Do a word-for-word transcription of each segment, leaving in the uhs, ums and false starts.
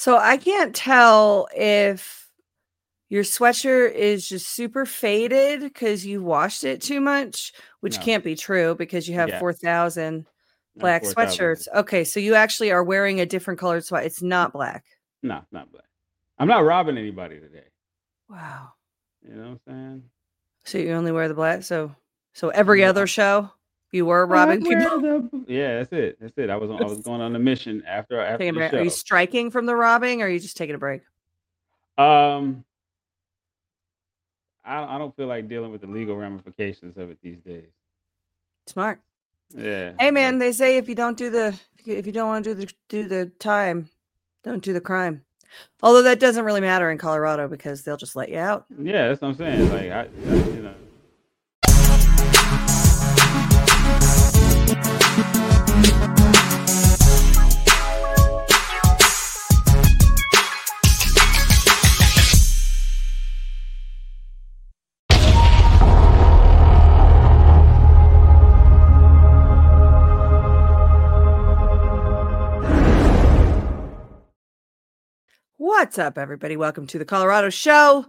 So I can't tell if your sweatshirt is just super faded because you washed it too much, which No. can't be true because you have Yeah. four thousand That's black four thousand. sweatshirts. Okay, so you actually are wearing a different colored sweat. It's not black. No, it's not black. I'm not robbing anybody today. Wow. You know what I'm saying? So you only wear the black. So so every I'm, other I'm, show you were I robbing people. wear the yeah. That's it. That's it. I was on, I was going on a mission after after Taking a the break. Are you show. striking from the robbing or are you just taking a break? Um, I I don't feel like dealing with the legal ramifications of it these days. Smart. Yeah. Hey man, like- they say if you don't do the if you don't want to do the do the time, don't do the crime. Although that doesn't really matter in Colorado because they'll just let you out. yeah, that's what I'm saying. Like I, I you know. What's up, everybody? Welcome to the Colorado Show,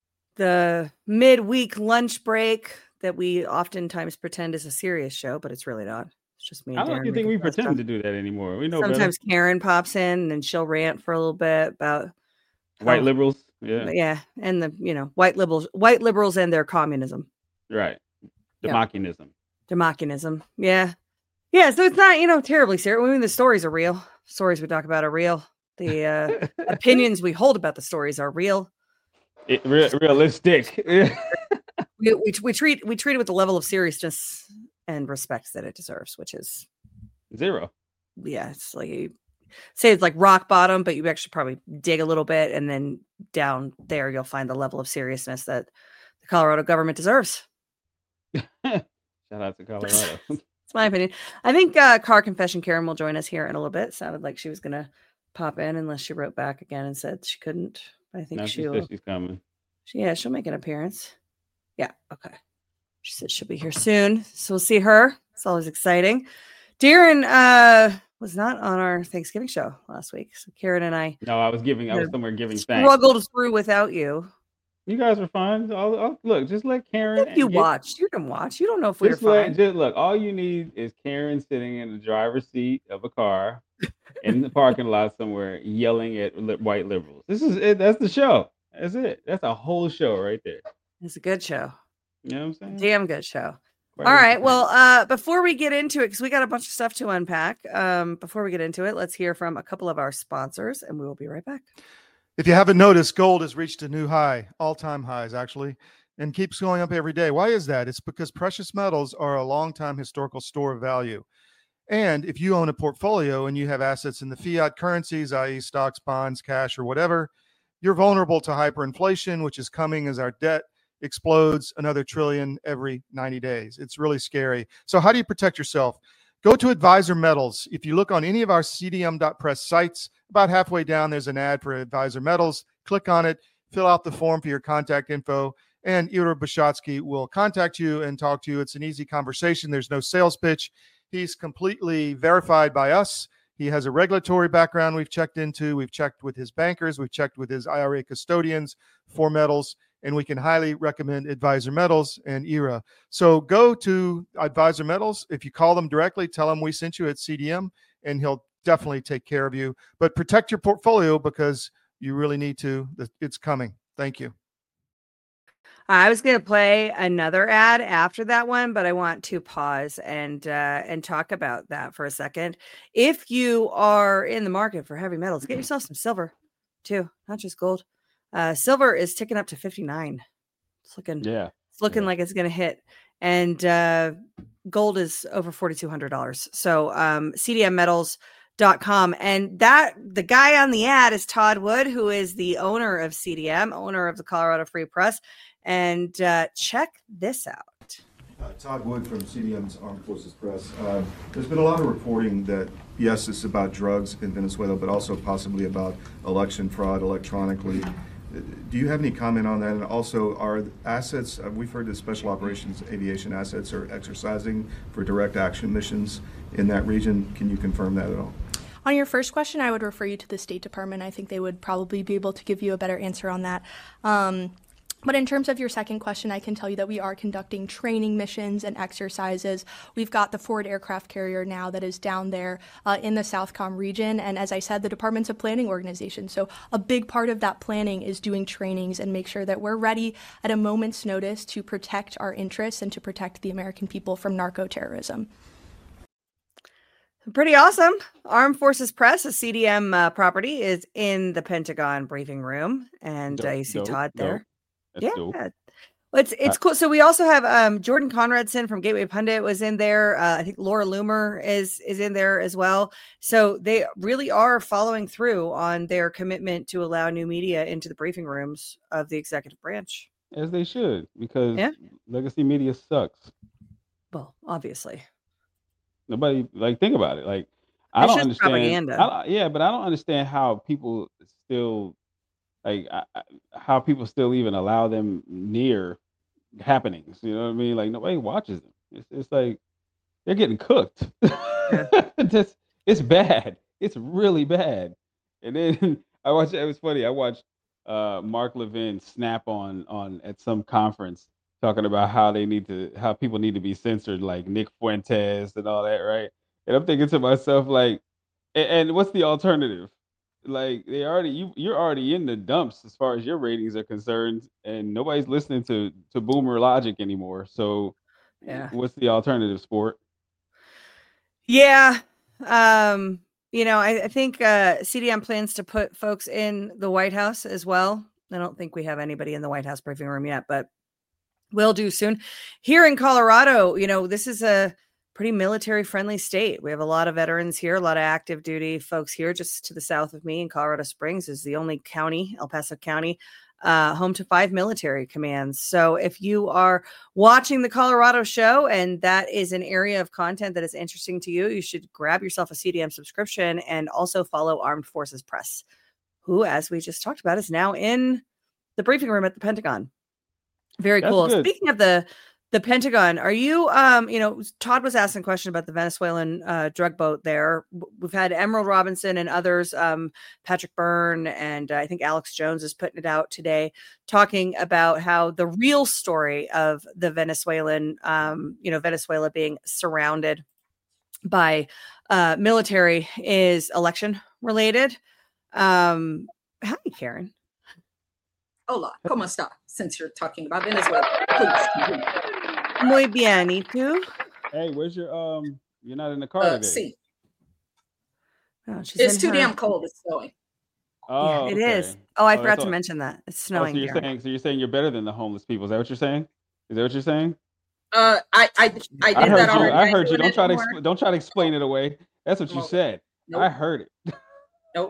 the midweek lunch break that we oftentimes pretend is a serious show, but it's really not. It's just me and I don't Darren think making we fun pretend stuff. to do that anymore. We know Sometimes better. Karen pops in and she'll rant for a little bit about White how- liberals. Yeah. yeah, and the you know white liberals, white liberals and their communism, Right. Yeah. Democratism. democratism. Yeah, yeah. So it's not you know terribly serious. I mean, the stories are real. Stories we talk about are real. The uh, opinions we hold about the stories are real. It, re- realistic. We, we we treat we treat it with the level of seriousness and respect that it deserves, which is Zero. yeah, it's like you say it's like rock bottom, but you actually probably dig a little bit, and then down there you'll find the level of seriousness that the Colorado government deserves. Shout out to Colorado. It's my opinion. I think uh, Car Confession Karen will join us here in a little bit. Sounded like she was gonna pop in, unless she wrote back again and said she couldn't. I think No, she she'll. said she's coming. She, yeah, she'll make an appearance. Yeah, okay. She said she'll be here soon, so we'll see her. It's always exciting. Darren uh, was not on our Thanksgiving show last week, so Karen and I. No, I was giving. I was somewhere giving thanks. Struggled through without you. You guys were fine. I'll, I'll, look, just let Karen. If you get, watched, you can watch. You don't know if we were just let, fine. just look. All you need is Karen sitting in the driver's seat of a car in the parking lot somewhere, yelling at li- white liberals. This is it. That's the show. That's it. That's a whole show right there. It's a good show. You know what I'm saying? Damn good show. Quite All right. entertaining. Well, uh, before we get into it, because we got a bunch of stuff to unpack. Um, before we get into it, let's hear from a couple of our sponsors, and we will be right back. If you haven't noticed, gold has reached a new high, all-time highs actually, and keeps going up every day. Why is that? It's because precious metals are a long-time historical store of value. And if you own a portfolio and you have assets in the fiat currencies, that is stocks, bonds, cash, or whatever, you're vulnerable to hyperinflation, which is coming as our debt explodes another trillion every ninety days. It's really scary. So how do you protect yourself? Go to Advisor Metals. If you look on any of our C D M dot press sites, about halfway down, there's an ad for Advisor Metals. Click on it, fill out the form for your contact info, and Ira Bishotsky will contact you and talk to you. It's an easy conversation. There's no sales pitch. He's completely verified by us. He has a regulatory background we've checked into. We've checked with his bankers. We've checked with his I R A custodians for metals, and we can highly recommend Advisor Metals and I R A. So go to Advisor Metals. If you call them directly, tell them we sent you at C D M, and he'll definitely take care of you. But protect your portfolio because you really need to. It's coming. Thank you. I was going to play another ad after that one, but I want to pause and uh, and talk about that for a second. If you are in the market for heavy metals, get yourself some silver too, not just gold. Uh, silver is ticking up to fifty-nine. It's looking, Yeah. It's looking Yeah. like it's going to hit, and uh, gold is over forty-two hundred dollars. So um, C D M metals dot com, and that the guy on the ad is Todd Wood, who is the owner of C D M, owner of the Colorado Free Press. And uh, check this out. Uh, Todd Wood from C D M's Armed Forces Press. Uh, there's been a lot of reporting that, yes, it's about drugs in Venezuela, but also possibly about election fraud electronically. Do you have any comment on that? And also, are assets, uh, we've heard that Special Operations Aviation assets are exercising for direct action missions in that region. Can you confirm that at all? On your first question, I would refer you to the State Department. I think they would probably be able to give you a better answer on that. Um, But in terms of your second question, I can tell you that we are conducting training missions and exercises. We've got the Ford aircraft carrier now that is down there uh, in the Southcom region. And as I said, the Department's a planning organization. So a big part of that planning is doing trainings and make sure that we're ready at a moment's notice to protect our interests and to protect the American people from narco-terrorism. Pretty awesome. Armed Forces Press, a C D M uh, property, is in the Pentagon briefing room. And uh, you see Dope, Todd there. dope. That's Yeah. dope. Well, it's it's cool. So we also have um, Jordan Conradson from Gateway Pundit was in there. Uh, I think Laura Loomer is is in there as well. So they really are following through on their commitment to allow new media into the briefing rooms of the executive branch. As they should, because Yeah. legacy media sucks. Well, obviously. Nobody like think about it. Like I It's don't just understand. propaganda. I, yeah, but I don't understand how people still like I, I- how people still even allow them near happenings. You know what I mean? Like nobody watches them. It's, it's like they're getting cooked. Just, it's bad. It's really bad. And then I watched. It was funny. I watched uh, Mark Levin snap on on at some conference talking about how they need to how people need to be censored, like Nick Fuentes and all that, right? And I'm thinking to myself, like, and, and what's the alternative? Like they already you you're already in the dumps as far as your ratings are concerned, and nobody's listening to to Boomer Logic anymore. So, Yeah. what's the alternative, sport? Yeah. Um, you know, I, I think uh, C D M plans to put folks in the White House as well. I don't think we have anybody in the White House briefing room yet, but we'll do soon. Here in Colorado, you know, this is a pretty military friendly state. We have a lot of veterans here, a lot of active duty folks here. Just to the south of me in Colorado Springs is the only county, El Paso County, uh, home to five military commands. So if you are watching the Colorado show and that is an area of content that is interesting to you, you should grab yourself a C D M subscription and also follow Armed Forces Press, who, as we just talked about, is now in the briefing room at the Pentagon. Very That's cool. good. Speaking of the the Pentagon, are you um you know Todd was asking a question about the Venezuelan uh drug boat there. W- We've had Emerald Robinson and others, um Patrick Byrne, and uh, I think Alex Jones is putting it out today, talking about how the real story of the Venezuelan um you know Venezuela being surrounded by uh military is election related. Um hi Karen. Hola, ¿cómo está? Since you're talking about Venezuela, please continue. Muy bien, ¿y tú? Hey, where's your um? You're not in the car Uh, today. see, Oh, she's it's in too her- damn cold. It's snowing. Oh, Yeah, it okay. is. Oh, I Oh, forgot that's to all- mention that. It's Oh, snowing so you're here. saying so you're saying you're better than the homeless people? Is that what you're saying? Is that what you're saying? Uh, I I, I did I that heard you. already. I ain't heard you. doing Don't it try to no more. expl- don't try to explain it away. That's what you Nope. said. Nope. I heard it. Nope.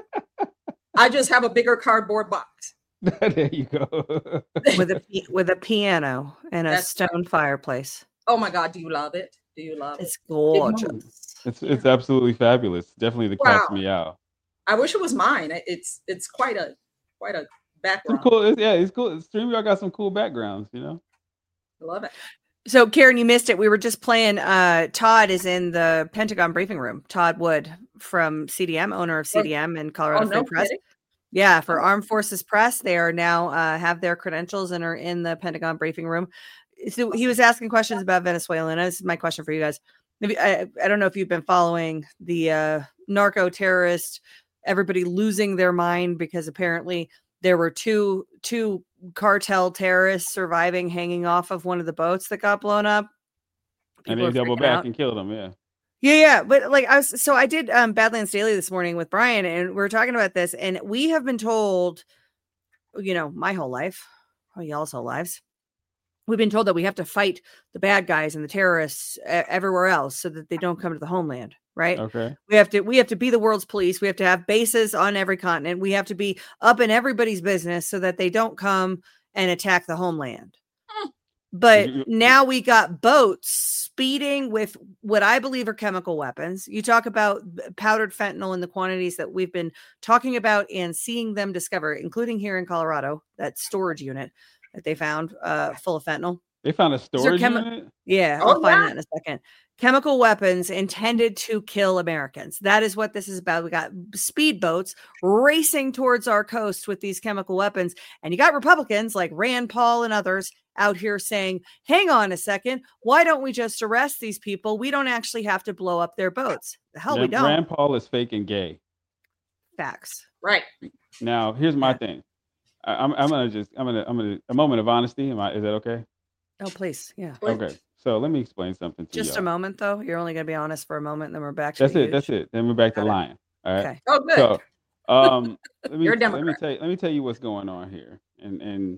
I just have a bigger cardboard box. There you go. with a pi- with a piano and a That's right. stone fireplace. Oh my God, do you love it? Do you love It's it? gorgeous. It's it's absolutely fabulous. Definitely the cat's Wow. meow. I wish it was mine. It- It's it's quite a quite a Some background. cool. It's, yeah, it's cool. StreamYard got some cool backgrounds. You know. I love it. So, Karen, you missed it. We were just playing. Uh, Todd is in the Pentagon briefing room. Todd Wood from C D M, owner of C D M and Oh Colorado Free no, Press. kidding. Yeah, for Oh. Armed Forces Press, they are now uh, have their credentials and are in the Pentagon briefing room. So he was asking questions about Venezuela, and this is my question for you guys. If you- I, I don't know if you've been following the uh, narco terrorist, everybody losing their mind because apparently there were two two cartel terrorists surviving, hanging off of one of the boats that got blown up. And People they are double freaking back out. and killed them. Yeah. Yeah, yeah, but like I was, so I did um Badlands Daily this morning with Brian, and we were talking about this, and we have been told, you know, my whole life, or y'all's whole lives, we've been told that we have to fight the bad guys and the terrorists e- everywhere else so that they don't come to the homeland, right? Okay. We have to we have to be the world's police. We have to have bases on every continent. We have to be up in everybody's business so that they don't come and attack the homeland. But You- now we got boats speeding with what I believe are chemical weapons. You talk about b- powdered fentanyl in the quantities that we've been talking about and seeing them discover, including here in Colorado, that storage unit that they found uh, full of fentanyl. They found a These are storage chemi- unit. Yeah, Oh, I'll find yeah. that in a second. Chemical weapons intended to kill Americans. That is what this is about. We got speedboats racing towards our coast with these chemical weapons. And you got Republicans like Rand Paul and others out here saying, hang on a second. Why don't we just arrest these people? We don't actually have to blow up their boats. The hell we Rand, don't. Rand Paul is fake and gay. Facts. Right. Now, here's my Yeah. thing. I, I'm I'm gonna just I'm gonna I'm gonna a moment of honesty. Am I? Is that okay? Oh, please. Yeah. Okay. So let me explain something to Just y'all. a moment, though. You're only going to be honest for a moment, and then we're back to That's the it. That's huge. it. Then we're back to Got it. lying. All right. Okay. Oh, good. So, um, let me You're a let me Democrat. tell you, let me tell you what's going on here, and and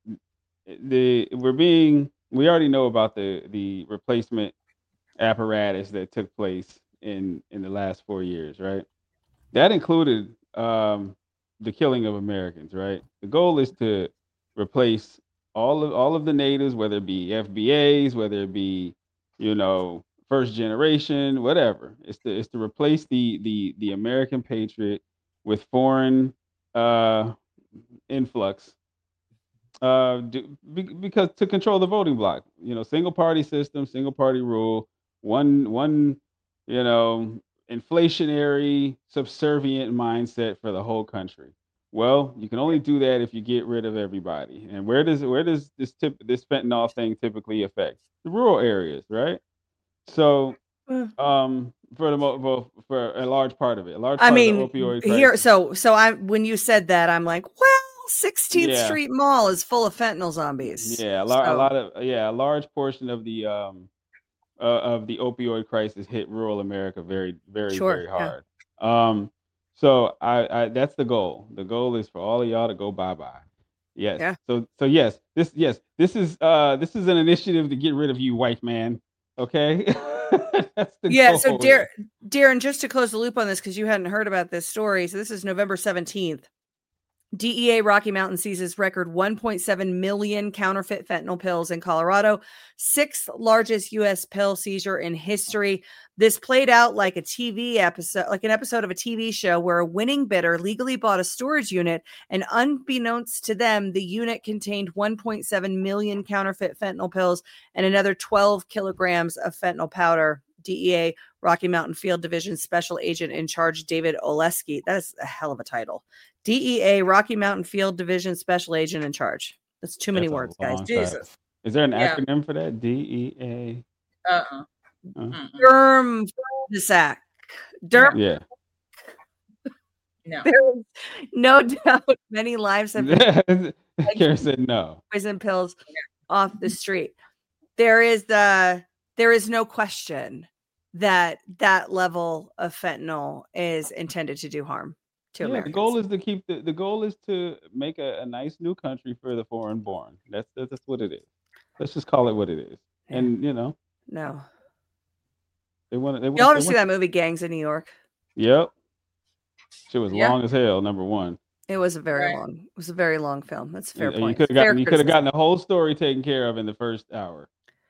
the we're being we already know about the the replacement apparatus that took place in in the last four years, right? That included um the killing of Americans, right? The goal is to replace all of all of the natives, whether it be F B As, whether it be you know first generation, whatever. It's to it's to replace the the the American patriot with foreign uh influx uh do, be, because to control the voting block, you know, single party system, single party rule, one one you know inflationary subservient mindset for the whole country. Well, you can only do that if you get rid of everybody. And where does where does this tip this fentanyl thing typically affect? The rural areas, right? So Mm. um for the mo- well, for a large part of it, a large I part mean, of the opioid here, crisis. so, so I, when you said that, I'm like, well, sixteenth Yeah. Street Mall is full of fentanyl zombies. Yeah, a lot, a So, lot of yeah, a large portion of the um uh, of the opioid crisis hit rural America very, very, Sure, very yeah. hard. Um, so I, I that's the goal. The goal is for all of y'all to go bye bye. Yes. Yeah. So so yes, this yes this is uh this is an initiative to get rid of you, white man. Okay. That's the Yeah, goal. so here. Dar- Darren, just to close the loop on this, because you hadn't heard about this story. So this is November seventeenth. D E A Rocky Mountain seizes record one point seven million counterfeit fentanyl pills in Colorado, sixth largest U S pill seizure in history. This played out like a T V episode, like an episode of a T V show where a winning bidder legally bought a storage unit, and unbeknownst to them, the unit contained one point seven million counterfeit fentanyl pills and another twelve kilograms of fentanyl powder. D E A Rocky Mountain Field Division Special Agent in charge, David Oleski. That is a hell of a title. D E A Rocky Mountain Field Division Special Agent in charge. That's too many That's a words, guys. long Jesus. title. Is there an Yeah. acronym for that? D E A. Uh-uh. Uh, Mm-mm. Derm sack. Derm. yeah. No. There is no doubt many lives have been Karen said no. poison pills off the street. There is the there is no question that that level of fentanyl is intended to do harm to Yeah, the Americans. goal is to keep the, the goal is to make a, a nice new country for the foreign born. That's, that's that's what it is. Let's just call it what it is. Yeah. And you know, No. they want they want. Y'all they ever see want- that movie Gangs of New York? Yep. Shit was Yeah. long as hell. Number one. It was a very Right. long, it was a very long film. That's a fair you point. could have Fair gotten you could have criticism. gotten the whole story taken care of in the first hour.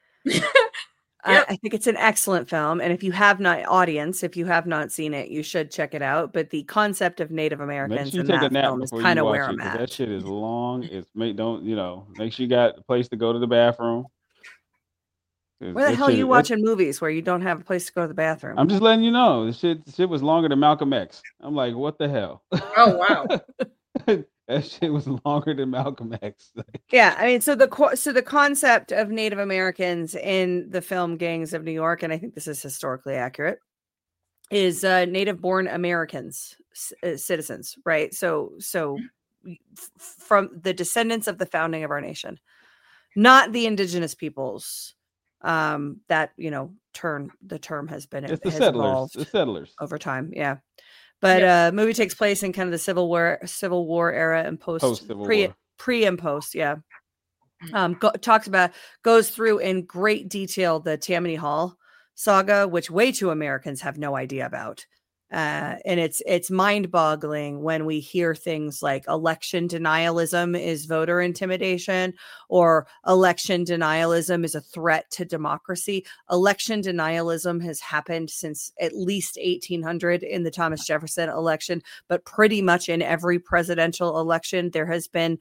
I, Yep. I think it's an excellent film. And if you have not, audience, if you have not seen it, you should check it out. But the concept of Native Make Americans sure you in take a that nap film is before kind you of watch where it, I'm 'cause at. that shit is long. It's make don't you know make sure you got a place to go to the bathroom. 'Cause Where the that hell are shit- you that- watching movies where you don't have a place to go to the bathroom? I'm just letting you know. The shit, shit was longer than Malcolm X. I'm like, what the hell? Oh, wow. That shit was longer than Malcolm X. Yeah, I mean, so the co- so the concept of Native Americans in the film Gangs of New York, and I think this is historically accurate, is uh, native-born Americans, c- uh, citizens, right? So, so f- from the descendants of the founding of our nation, not the indigenous peoples. Um, that you know, term the term has been It's the has settlers. evolved The settlers. over time. Yeah. But Yeah. uh movie takes place in kind of the Civil War Civil War era and post Post Civil pre War. pre and post, yeah. Mm. Um go, talks about goes through in great detail the Tammany Hall saga, which way too Americans have no idea about. Uh, and it's it's mind-boggling when we hear things like election denialism is voter intimidation, or election denialism is a threat to democracy. Election denialism has happened since at least eighteen hundred in the Thomas Jefferson election, but pretty much in every presidential election, there has been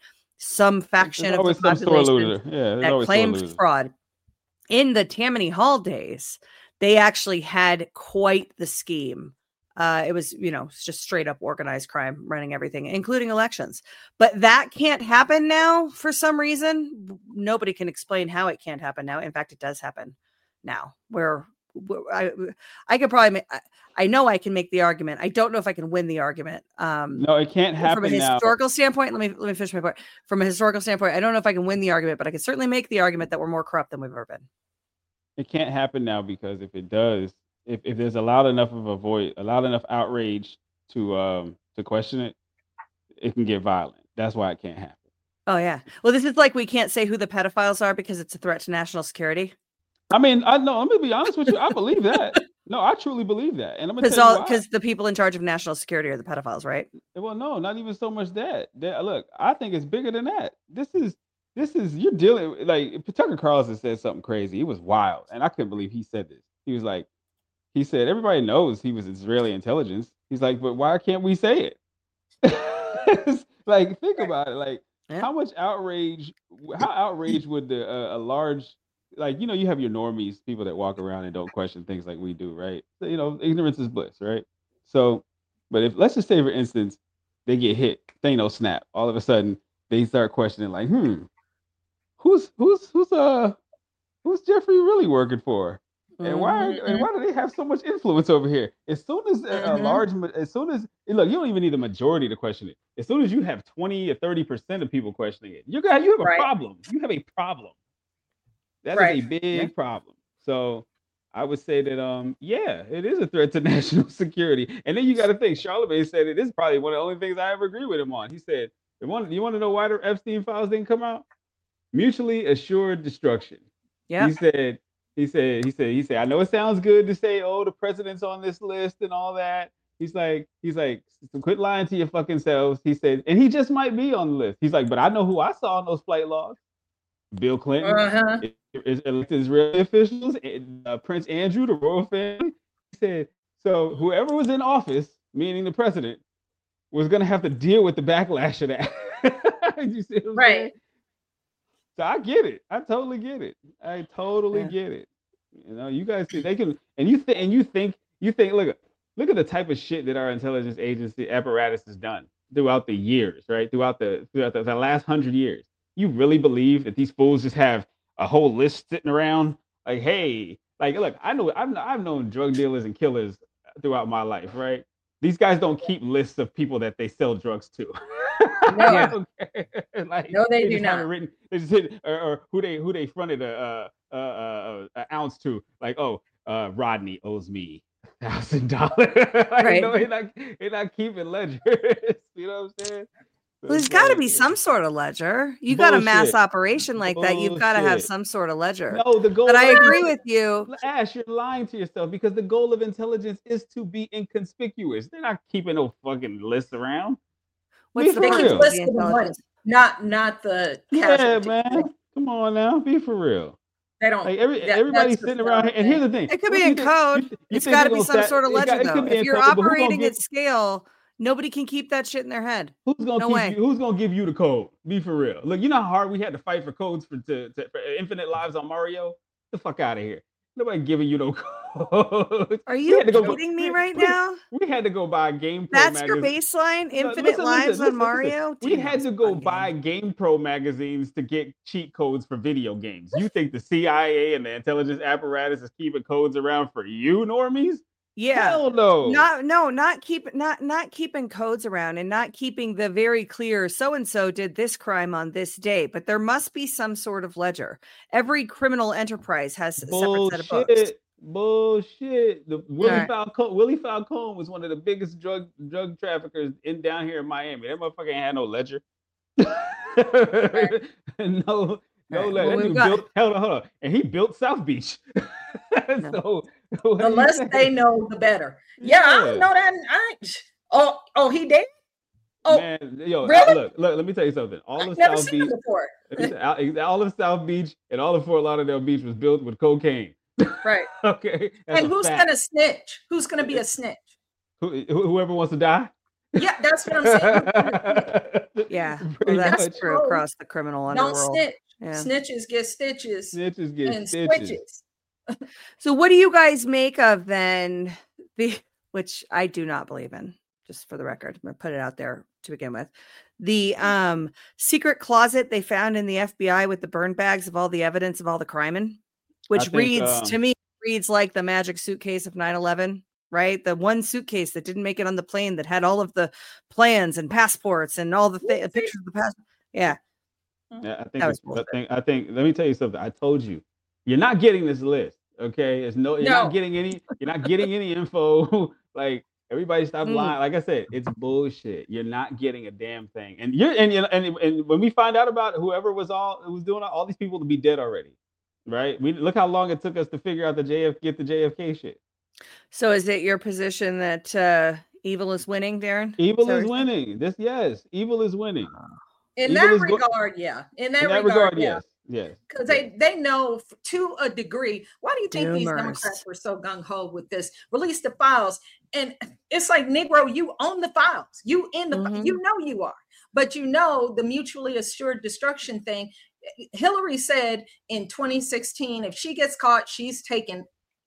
some There's faction of the always some sore population loser. Yeah, there's that always sore claimed losers. fraud. In the Tammany Hall days, they actually had quite the scheme. Uh, it was, you know, it's just straight up organized crime running everything, including elections. But that can't happen now for some reason. Nobody can explain how it can't happen now. In fact, it does happen now. Where, where I, I could probably, make, I, I know I can make the argument. I don't know if I can win the argument. Um, No, it can't from a happen now. historical standpoint, let me let me finish my point. From a historical standpoint, I don't know if I can win the argument, but I can certainly make the argument that we're more corrupt than we've ever been. It can't happen now because if it does, if, if there's a loud enough of a voice, a loud enough outrage to um to question it, it can get violent. That's why it can't happen. Oh yeah. Well, this is like we can't say who the pedophiles are because it's a threat to national security. I mean, I know. I'm gonna be honest with you. I believe that. No, I truly believe that, and I'm gonna Because tell you all why. because the people in charge of national security are the pedophiles, right? Well, no, not even so much that. That look, I think it's bigger than that. This is this is you're dealing like Tucker Carlson said something crazy. It was wild, and I couldn't believe he said this. He was like, he said everybody knows he was Israeli intelligence. He's like, but why can't we say it? Like, think about it. Like, Yeah. how much outrage? How outraged would the uh, a large like you know you have your normies, people that walk around and don't question things like we do, right? So, you know, ignorance is bliss, right? So, but if let's just say for instance they get hit, Thanos snap, all of a sudden they start questioning like, hmm, who's who's who's uh who's Jeffrey really working for? And why Mhm. and why do they have so much influence over here? As soon as a, a Mhm. large, ma- as soon as look, you don't even need a majority to question it. As soon as you have twenty or thirty percent of people questioning it, you got you have a Right. problem. You have a problem. That is Right. a big Yeah. problem. So I would say that um yeah, it is a threat to national security. And then you got to think, Charlemagne said it is probably one of the only things I ever agree with him on. He said, "You want you want to know why the Epstein files didn't come out? Mutually assured destruction." Yeah. He said, he said, he said, he said, I know it sounds good to say, oh, the president's on this list and all that. He's like, he's like, "So quit lying to your fucking selves." He said, and he just might be on the list. He's like, but I know who I saw on those flight logs. Bill Clinton, Uh-huh. i- is elected Israeli officials, and, uh, Prince Andrew, the royal family. He said, so whoever was in office, meaning the president, was gonna have to deal with the backlash of that. You see what I'm Right. saying? So I get it. I totally get it. I totally Yeah. get it. You know, you guys see they can, and you think, and you think, you think, look, look at the type of shit that our intelligence agency apparatus has done throughout the years, right? Throughout the throughout the, the last hundred years. You really believe that these fools just have a whole list sitting around? Like, hey, like, look, I know I've I've known drug dealers and killers throughout my life, right? These guys don't keep lists of people that they sell drugs to. No. Okay. Like, No, they do just have it not. written. They just hit, or, or who they who they fronted a uh, uh, uh, uh, ounce to. Like, oh, uh, Rodney owes me a thousand dollars. Like, Right. no, they're not they're not keeping ledgers. You know what I'm saying? So Well, there's it's got to like, be some sort of ledger. You got a mass Bullshit. operation like that. You've got to have Bullshit. some sort of ledger. No, the goal. But I of agree intelli- with you. Ash, you're lying to yourself because the goal of intelligence is to be inconspicuous. They're not keeping no fucking lists around. What's Be the for They point keep real. of the lists of the money, intelligence? not not the Yeah, casualties. man. Come on now, be for real. They don't. Like every that- everybody's that's sitting just around not here. a And here's thing. the thing. It could What be do you in think- code. you th- you It's think got to they're be gonna some sat- sort of it got- ledger, it could though. be If in you're code, but who's gonna operating give- at scale, nobody can keep that shit in their head. Who's gonna No keep way. you? Who's gonna give you the code? Be for real. Look, you know how hard we had to fight for codes for to, to for infinite lives on Mario. Get the fuck out of here. Nobody giving you no codes. Are We you had to go- kidding me we- right we- now? We had to go buy GamePro That's your magazine. baseline? No, Infinite listen, lives listen, on listen, Mario? listen. We had Damn, to go fun game. buy GamePro magazines to get cheat codes for video games. You think the C I A and the intelligence apparatus is keeping codes around for you, normies? Yeah. Hell no. Not no, not keep not not keeping codes around and not keeping the very clear so and so did this crime on this day, but there must be some sort of ledger. Every criminal enterprise has a separate set of books. Bullshit. Bullshit. The Willie Alright. Falcone, Willie Falcone was one of the biggest drug drug traffickers in down here in Miami. That motherfucker ain't had no ledger. no, no Alright, ledger. well, That we've dude got- built hold on, hold on. And he built South Beach. So what The do you less say? they know, the better. Yeah, I don't Yeah. know that. I, oh, oh, he did. Oh, Man, yo, really? look, look, let me tell you something. All I've of never South seen Beach, him before. all all of South Beach and all of Fort Lauderdale Beach was built with cocaine. Right. Okay. That's And a who's fact. gonna snitch? Who's gonna be a snitch? Who, who- whoever wants to die? Yeah, that's what I'm saying. Yeah, well, Pretty that's much. true across the criminal Don't underworld. snitch. Yeah. Snitches get stitches Snitches get and stitches. switches. So what do you guys make of then the, which I do not believe in, just for the record, I'm gonna put it out there to begin with, the um secret closet they found in the F B I with the burn bags of all the evidence of all the crime in, which think, reads um, to me reads like the magic suitcase of nine eleven, right? The one suitcase that didn't make it on the plane that had all of the plans and passports and all the th- pictures of the past. Yeah, Yeah, I think That was it's, I bullshit. think I think let me tell you something. I told you, you're not getting this list. Okay, it's no, you're No. not getting any, you're not getting any info. Like everybody stop Mm. lying. Like I said, it's bullshit. You're not getting a damn thing. And you're and you know, and, and when we find out about whoever was all who was doing all, all these people to be dead already, right? We look how long it took us to figure out the J F get the J F K shit. So is it your position that uh evil is winning, Darren? Evil that is what you're winning. This yes, evil is winning. In Evil that is go- regard, yeah. In that, In that regard, regard, yeah. yes, yes. Because they, they know f- to a degree. Why do you think these Doomers. Democrats were so gung ho with this? Release the files, and it's like, Negro, you own the files. You in the, Mhm. you know you are, but you know the mutually assured destruction thing. Hillary said in twenty sixteen, if she gets caught, she's taking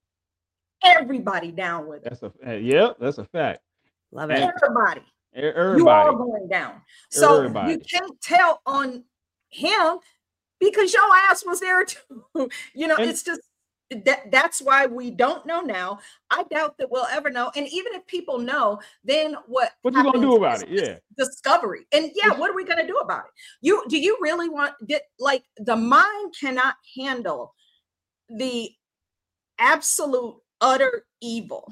everybody down with her. That's a uh, yep. That's a fact. Love it. And- Everybody. E- You Everybody. all going down. So Everybody. you can't tell on him because your ass was there too. You know, And- it's just that that's why we don't know now. I doubt that we'll ever know. And even if people know, then what What you gonna happens do about is it? Yeah. discovery. And yeah, What- what are we gonna do about it? You do you really want get like the mind cannot handle the absolute utter evil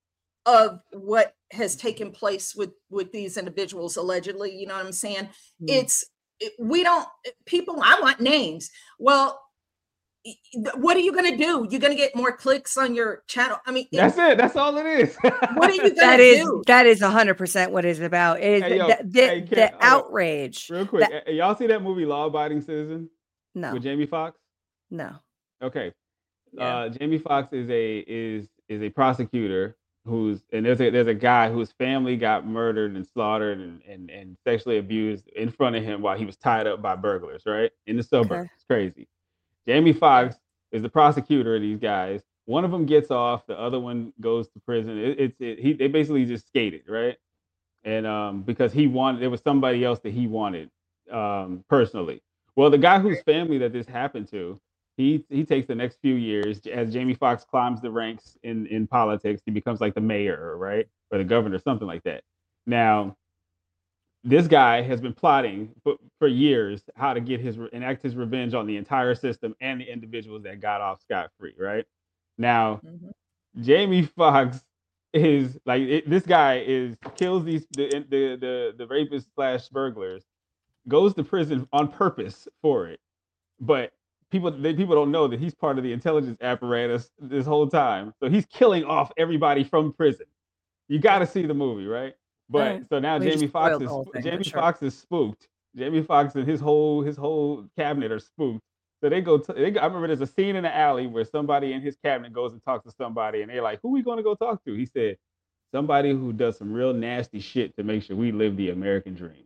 of what has taken place with with these individuals allegedly, you know what I'm saying? Mm. It's it- we don't people I want names. Well, y- y- what are you going to do? You're going to get more clicks on your channel. I mean, it- That's it. That's all it is. what are you going That to is do? that is a hundred percent what it's about. It is Hey, yo, the, the, hey, the Ken, hold up. outrage. Real quick, That- uh, y'all see that movie Law Abiding Citizen No, with Jamie Foxx? no. Okay. Yeah. Uh, Jamie Foxx is a is is a prosecutor who's and there's a there's a guy whose family got murdered and slaughtered and, and, and sexually abused in front of him while he was tied up by burglars, right? In the suburbs. Okay. It's crazy. Jamie Foxx is the prosecutor of these guys. One of them gets off, the other one goes to prison. It, it's it, he they basically just skated, right? And um because he wanted there was somebody else that he wanted um personally. Well, the guy whose family that this happened to, he he takes the next few years as Jamie Foxx climbs the ranks in in politics. He becomes like the mayor, right, or the governor, something like that. Now, this guy has been plotting for, for years how to get his enact his revenge on the entire system and the individuals that got off scot free, right? Now, Mhm. Jamie Foxx is like it, this guy is kills these the the the, the rapists slash burglars, goes to prison on purpose for it, but people they, people don't know that he's part of the intelligence apparatus this whole time. So he's killing off everybody from prison. You got to see the movie, right? But Alright. so now We just Jamie Foxx spoiled is the whole thing, but Jamie sure. Foxx is spooked. Jamie Foxx and his whole his whole cabinet are spooked. So they go. To, they go I remember there's a scene in the alley where somebody in his cabinet goes and talks to somebody, and they're like, "Who we going to go talk to?" He said, "Somebody who does some real nasty shit to make sure we live the American dream."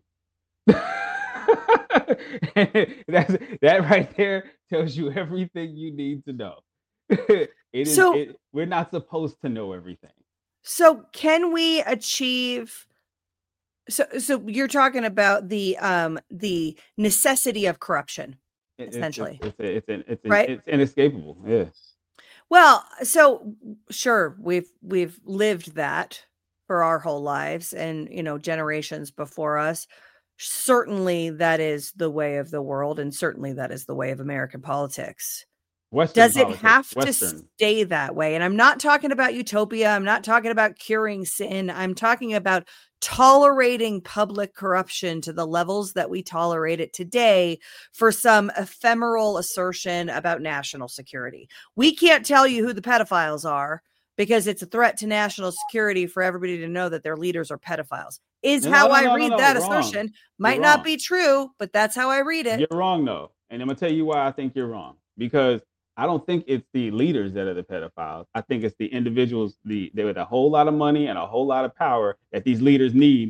That's that right there tells you everything you need to know. It is. So- it, we're not supposed to know everything. So can we achieve? So so you're talking about the um the necessity of corruption. It- it's- Essentially. it's it's it's, it's, Right? it's inescapable. Yeah. Well, so sure, we've we've lived that for our whole lives and you know generations before us. Certainly that is the way of the world and certainly that is the way of American politics. Western Does it politics, have to Western. stay that way? And I'm not talking about utopia. I'm not talking about curing sin. I'm talking about tolerating public corruption to the levels that we tolerate it today for some ephemeral assertion about national security. We can't tell you who the pedophiles are because it's a threat to national security for everybody to know that their leaders are pedophiles. Is No, how no, I no, no, read no, that wrong. assertion. Might You're not wrong. be true, but that's how I read it. You're wrong though, and I'm gonna tell you why I think you're wrong. Because I don't think it's the leaders that are the pedophiles. I think it's the individuals, the they with a whole lot of money and a whole lot of power that these leaders need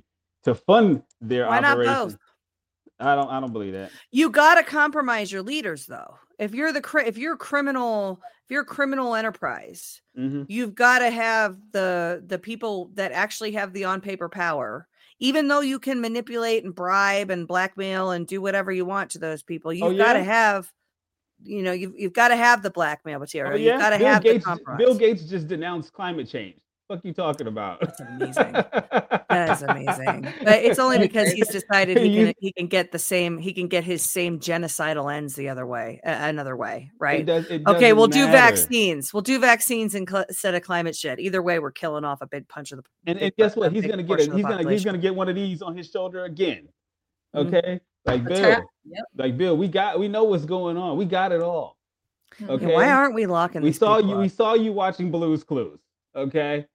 to fund their Why not operation. both? I don't I don't believe that. You got to compromise your leaders, though. If you're the cri- if you're criminal, if you're a criminal enterprise, Mm-hmm. you've got to have the the people that actually have the on paper power. Even though you can manipulate and bribe and blackmail and do whatever you want to those people, you've Oh, got to yeah? have, you know, you've you've got to have the blackmail material. Oh You've yeah, got to Bill have Gates. the compromise. Bill Gates just denounced climate change. Fuck you talking about? That's amazing. That is amazing. But it's only because he's decided he You- can he can get the same he can get his same genocidal ends the other way, uh, another way, It right? does, it Okay, doesn't we'll do matter. vaccines. We'll do vaccines and cl- instead of climate shit. Either way, we're killing off a big punch of the. And, big and guess bu- what? a He's big gonna get portion it. of the He's gonna he's population. gonna get one of these on his shoulder again. Mhm. Okay, like Attack. Bill, Yep. like Bill, we got we know what's going on. We got it all. Mhm. Okay. Yeah, why aren't we locking we these saw people you. up? We saw you watching Blue's Clues. Okay.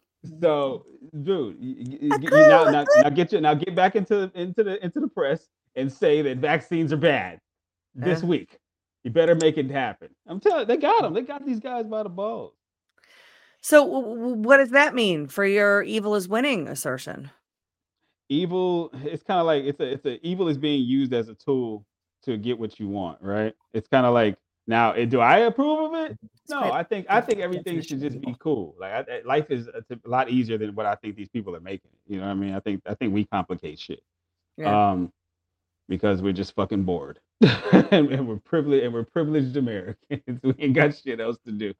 So, dude, you, you, you, you now, now now get your now get back into into the into the press and say that vaccines are bad this Yeah. week. You better make it happen. I'm telling you, they got them. They got these guys by the balls. So, w- w- what does that mean for your evil is winning assertion? Evil, it's kind of like it's a it's a evil is being used as a tool to get what you want, right? It's kind of like now, eh, do I approve of it? No, quite I think I think the everything should definition of just be evil. cool. Like I, I- life is a, a lot easier than what I think these people are making. You know what I mean? I think I think we complicate shit. Yeah. Um, because we're just fucking bored, and, and we're privileged and we're privileged Americans. We ain't got shit else to do.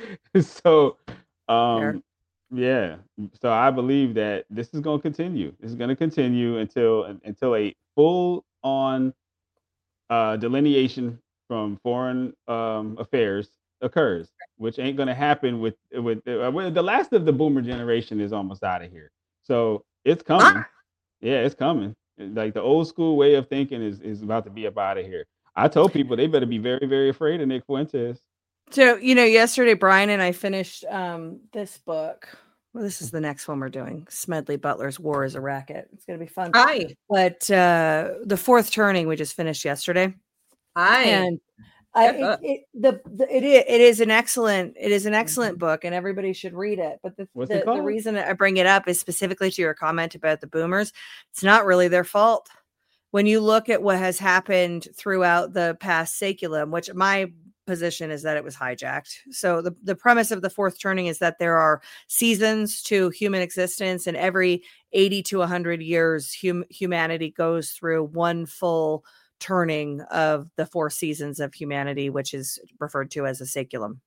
So, um, yeah. So I believe that this is going to continue. This is going to continue until until a full on uh, delineation from foreign um, affairs occurs, which ain't going to happen with with uh, with- the last of the boomer generation is almost out of here. So it's coming. Yeah, it's coming. Like the old school way of thinking is is about to be up out of here. I told people they better be very very afraid of Nick Fuentes. So, you know, yesterday, Brian and I finished um, this book. Well, this is the next one we're doing. Smedley Butler's War is a Racket. It's going to be fun. Aye. But uh, the fourth turning we just finished yesterday. Aye. And I, Good book. it, it, the, the, it, is, it is an excellent, it is an excellent book and everybody should read it. But the, What's it the, the called? reason I bring it up is specifically to your comment about the boomers. It's not really their fault. When you look at what has happened throughout the past saculum, which my position is that it was hijacked. So the, the premise of the fourth turning is that there are seasons to human existence, and every eighty to one hundred years, hum, humanity goes through one full turning of the four seasons of humanity, which is referred to as a saculum.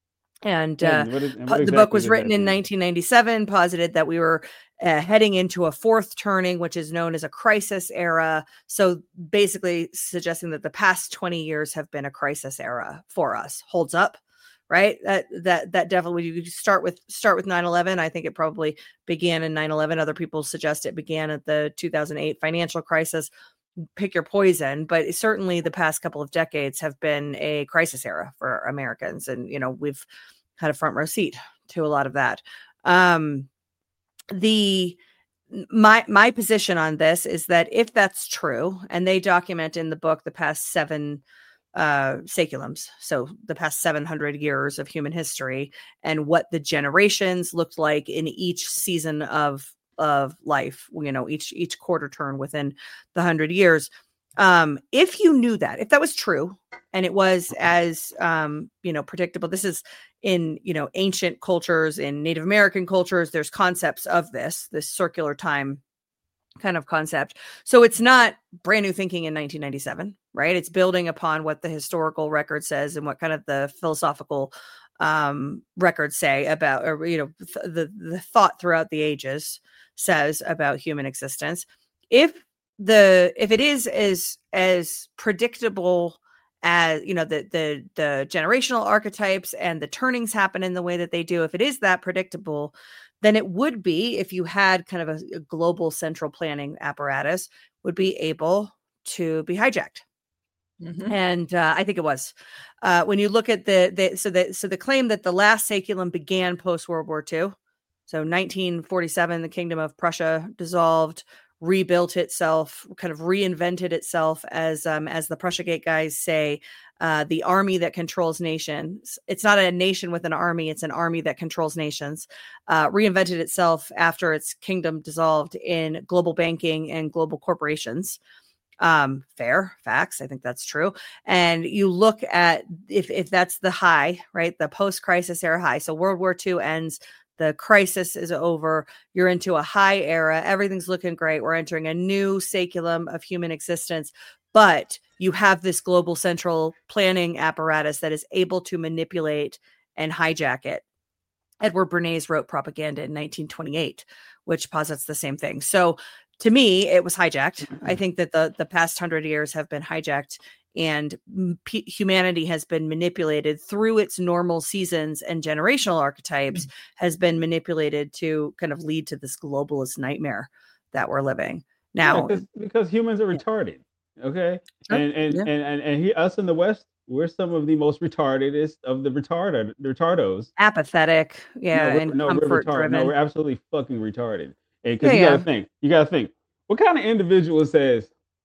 And Yeah, uh, what is- and po- what the exactly book was does written that in mean? nineteen ninety-seven, posited that we were uh, heading into a fourth turning, which is known as a crisis era. So basically suggesting that the past twenty years have been a crisis era for us. Holds up, right? That that that definitely, you start with start with nine eleven. I think it probably began in nine eleven. Other people suggest it began at the two thousand eight financial crisis. Pick your poison, but certainly the past couple of decades have been a crisis era for Americans. And, you know, we've had a front row seat to a lot of that. Um, the, my, my position on this is that if that's true, and they document in the book the past seven uh, saculums, so the past seven hundred years of human history and what the generations looked like in each season of of life, you know, each each quarter turn within the hundred years. Um, if you knew that, if that was true, and it was as um, you know, predictable, this is in, you know, ancient cultures, in Native American cultures, there's concepts of this, this circular time kind of concept. So it's not brand new thinking in nineteen ninety-seven, right? It's building upon what the historical record says and what kind of the philosophical um, records say about, or, you know, th- the, the thought throughout the ages says about human existence. If the, if it is as, as predictable as, you know, the, the, the generational archetypes and the turnings happen in the way that they do, if it is that predictable, then it would be, if you had kind of a, a global central planning apparatus, would be able to be hijacked. Mhm. And uh, I think it was. Uh, when you look at the, the so the so the claim that the last saculum began post World War Two, so nineteen forty-seven, the Kingdom of Prussia dissolved, rebuilt itself, kind of reinvented itself as um, as the Prussiagate guys say, uh, the army that controls nations. It's not a nation with an army; it's an army that controls nations. Uh, reinvented itself after its kingdom dissolved in global banking and global corporations. Um, fair facts. I think that's true. And you look at if if that's the high, right? The post-crisis era high. So World War Two ends, the crisis is over. You're into a high era. Everything's looking great. We're entering a new saculum of human existence. But you have this global central planning apparatus that is able to manipulate and hijack it. Edward Bernays wrote Propaganda in nineteen twenty-eight, which posits the same thing. So to me, it was hijacked. I think that the, the past hundred years have been hijacked, and p- humanity has been manipulated through its normal seasons and generational archetypes, has been manipulated to kind of lead to this globalist nightmare that we're living now. Yeah, because humans are retarded. Okay. Sure. And and, Yeah. and and and he, us in the West, we're some of the most retardedest of the retarded retardos. Apathetic, yeah, no, we're, and no, we're comfort retarded. driven. No, we're absolutely fucking retarded. And because Yeah, you gotta yeah. think, you gotta think, what kind of individual says,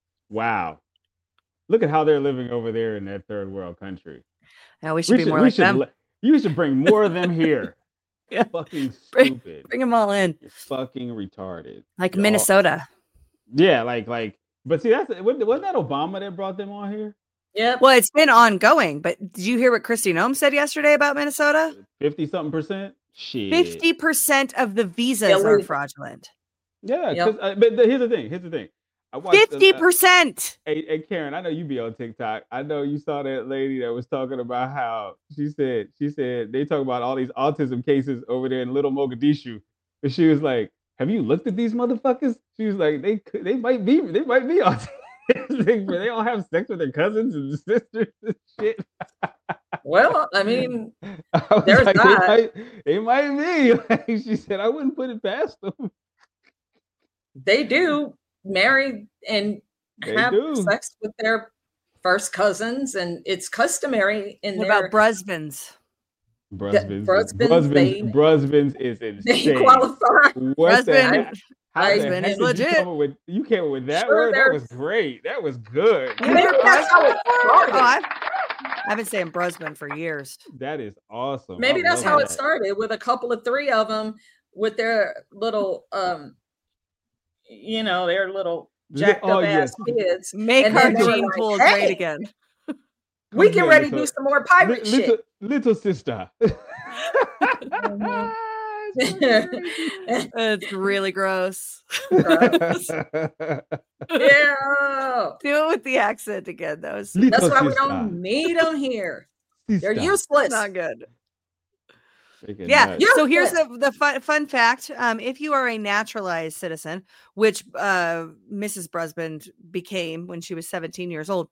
"Wow, look at how they're living over there in that third world country. Now we should be more we like should them. le- you should bring more of them here." Yeah. Fucking Bring- stupid. Bring them all in, You're fucking retarded. like You're all- Minnesota. yeah, like like. But see, that's wasn't wasn't that Obama that brought them on here? Yep. Well, it's been ongoing, but did you hear what Kristi Noem said yesterday about Minnesota? Fifty something percent. Shit. Fifty percent of the visas are Illegal. fraudulent. Yeah, Yep. 'cause, uh, but the, here's the thing. Here's the thing. I watched. uh, Fifty uh, percent. Hey, hey, Karen, I know you be on TikTok. I know you saw that lady that was talking about how she said she said they talk about all these autism cases over there in Little Mogadishu, but she was like, "Have you looked at these motherfuckers?" She was like, "They could- they might be they might be autistic, but they all have sex with their cousins and sisters and shit." Well, I mean, I was There's like, that. They might, they might be. Like, she said, "I wouldn't put it past them." they do marry and They have do. sex with their first cousins, and it's customary in What their about Brusbans? Brusbins, Brusbins, Brusbins, they- Brusbins is they insane. qualify. What the Brusbin- heck? How the Brusbin heck is did legit. You, come up with, you came up with that Sure, word? That there's- was great. That was good. You Maybe heard that's how it Oh, started. I've, I've been saying Brusbin for years. That is awesome. Maybe I that's love how that. it started, with a couple of three of them with their little, um, you know, their little jacked Oh, up yes. ass kids. Make And our then they were gene like, pool "Hey, great again. We Come get here, ready to little- do some more Li- pirate little, shit. little sister. It's so crazy. It's really gross. Yeah. Do it with the accent again. That was Little That's why we sister. don't need them here. They're Sister. useless. not good. Freaking Yeah. nuts. Yeah. So here's the, the fun, fun fact. Um, if you are a naturalized citizen, which uh, Missus Brusbin became when she was seventeen years old,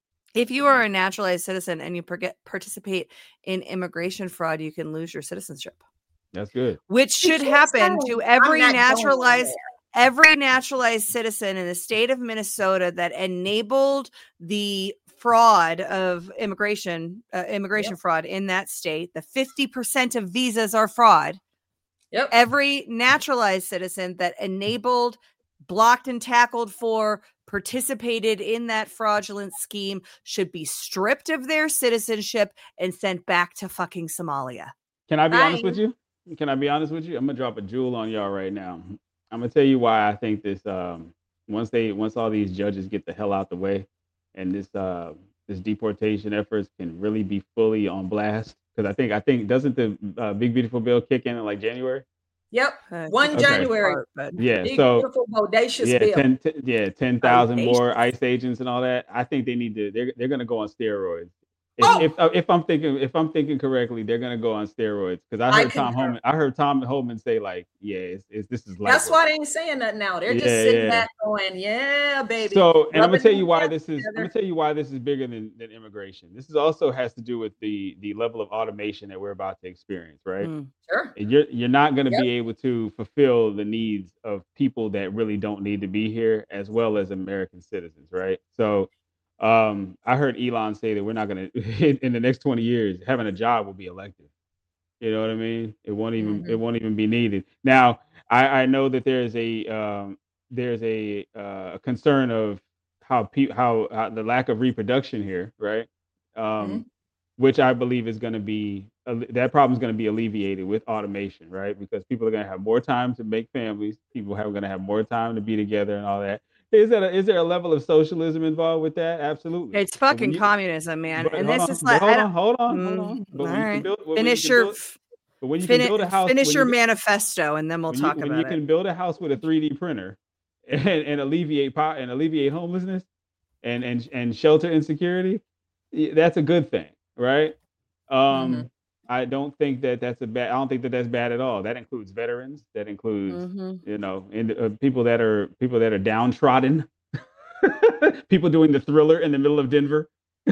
if you are a naturalized citizen and you forget, participate in immigration fraud, you can lose your citizenship, That's good. which She should keeps happen saying, to "I'm every not going naturalized there." every naturalized citizen in the state of Minnesota that enabled the fraud of immigration, uh, immigration fraud in that state. The fifty percent of visas are fraud. Yep. Every naturalized citizen that enabled, blocked, and tackled for, participated in that fraudulent scheme should be stripped of their citizenship and sent back to fucking Somalia. Can I be honest Fine. with you? Can I be honest with you? I'm gonna drop a jewel on y'all right now. I'm gonna tell you why I think this. Um, once they, once all these judges get the hell out the way, and this, uh, this deportation efforts can really be fully on blast. Because I think, I think doesn't the uh, Big Beautiful Bill kick in in like January? Yep. Uh, One it's a January. part, but- Yeah. Big, so beautiful, bodacious yeah, bill. ten, t- yeah, ten thousand more Bodacious. ICE agents and all that. I think they need to. They're they're gonna go on steroids. If, Oh! if uh, if I'm thinking if I'm thinking correctly, they're gonna go on steroids because I I heard Tom concur. Holman. I heard Tom Holman say like, yeah, it's, it's this is like That's why they ain't saying nothing now. They're just Yeah, sitting yeah. back going, "Yeah, baby." So, and I'm gonna Rubbing tell them you why hands this is. I'm together. gonna tell you why this is bigger than, than immigration. This is also has to do with the the level of automation that we're about to experience, right? Mm. Sure. And You're you're not going to Yep. be able to fulfill the needs of people that really don't need to be here, as well as American citizens, right? So, um, I heard Elon say that we're not going to in the next twenty years having a job will be elective. You know what I mean? It won't even it Mhm. won't even be needed. Now, I, I know that there's a um, there's a uh, concern of how pe- how, how the lack of reproduction here, right? Um, Mhm. which I believe is going to be alle- that problem is going to be alleviated with automation, right? Because people are going to have more time to make families. People are going to have more time to be together and all that. Is that a, is there a level of socialism involved with that? Absolutely. It's But when fucking you communism, man. but And hold this on, is but like I hold don't. on, hold on, hold Mm, on. But all when you can right, build, but when you finish can your build, f- but when you can finish build a house, finish when your you manifesto, and then we'll when you talk when you about it. can build a house with a three D printer and, and alleviate po- and alleviate homelessness and and and shelter insecurity, y- that's a good thing, right? Mhm. Um, I don't think that that's a bad. I don't think that that's bad at all. That includes veterans. That includes hmm you know, in, uh, people that are people that are downtrodden, people doing the Thriller in the middle of Denver.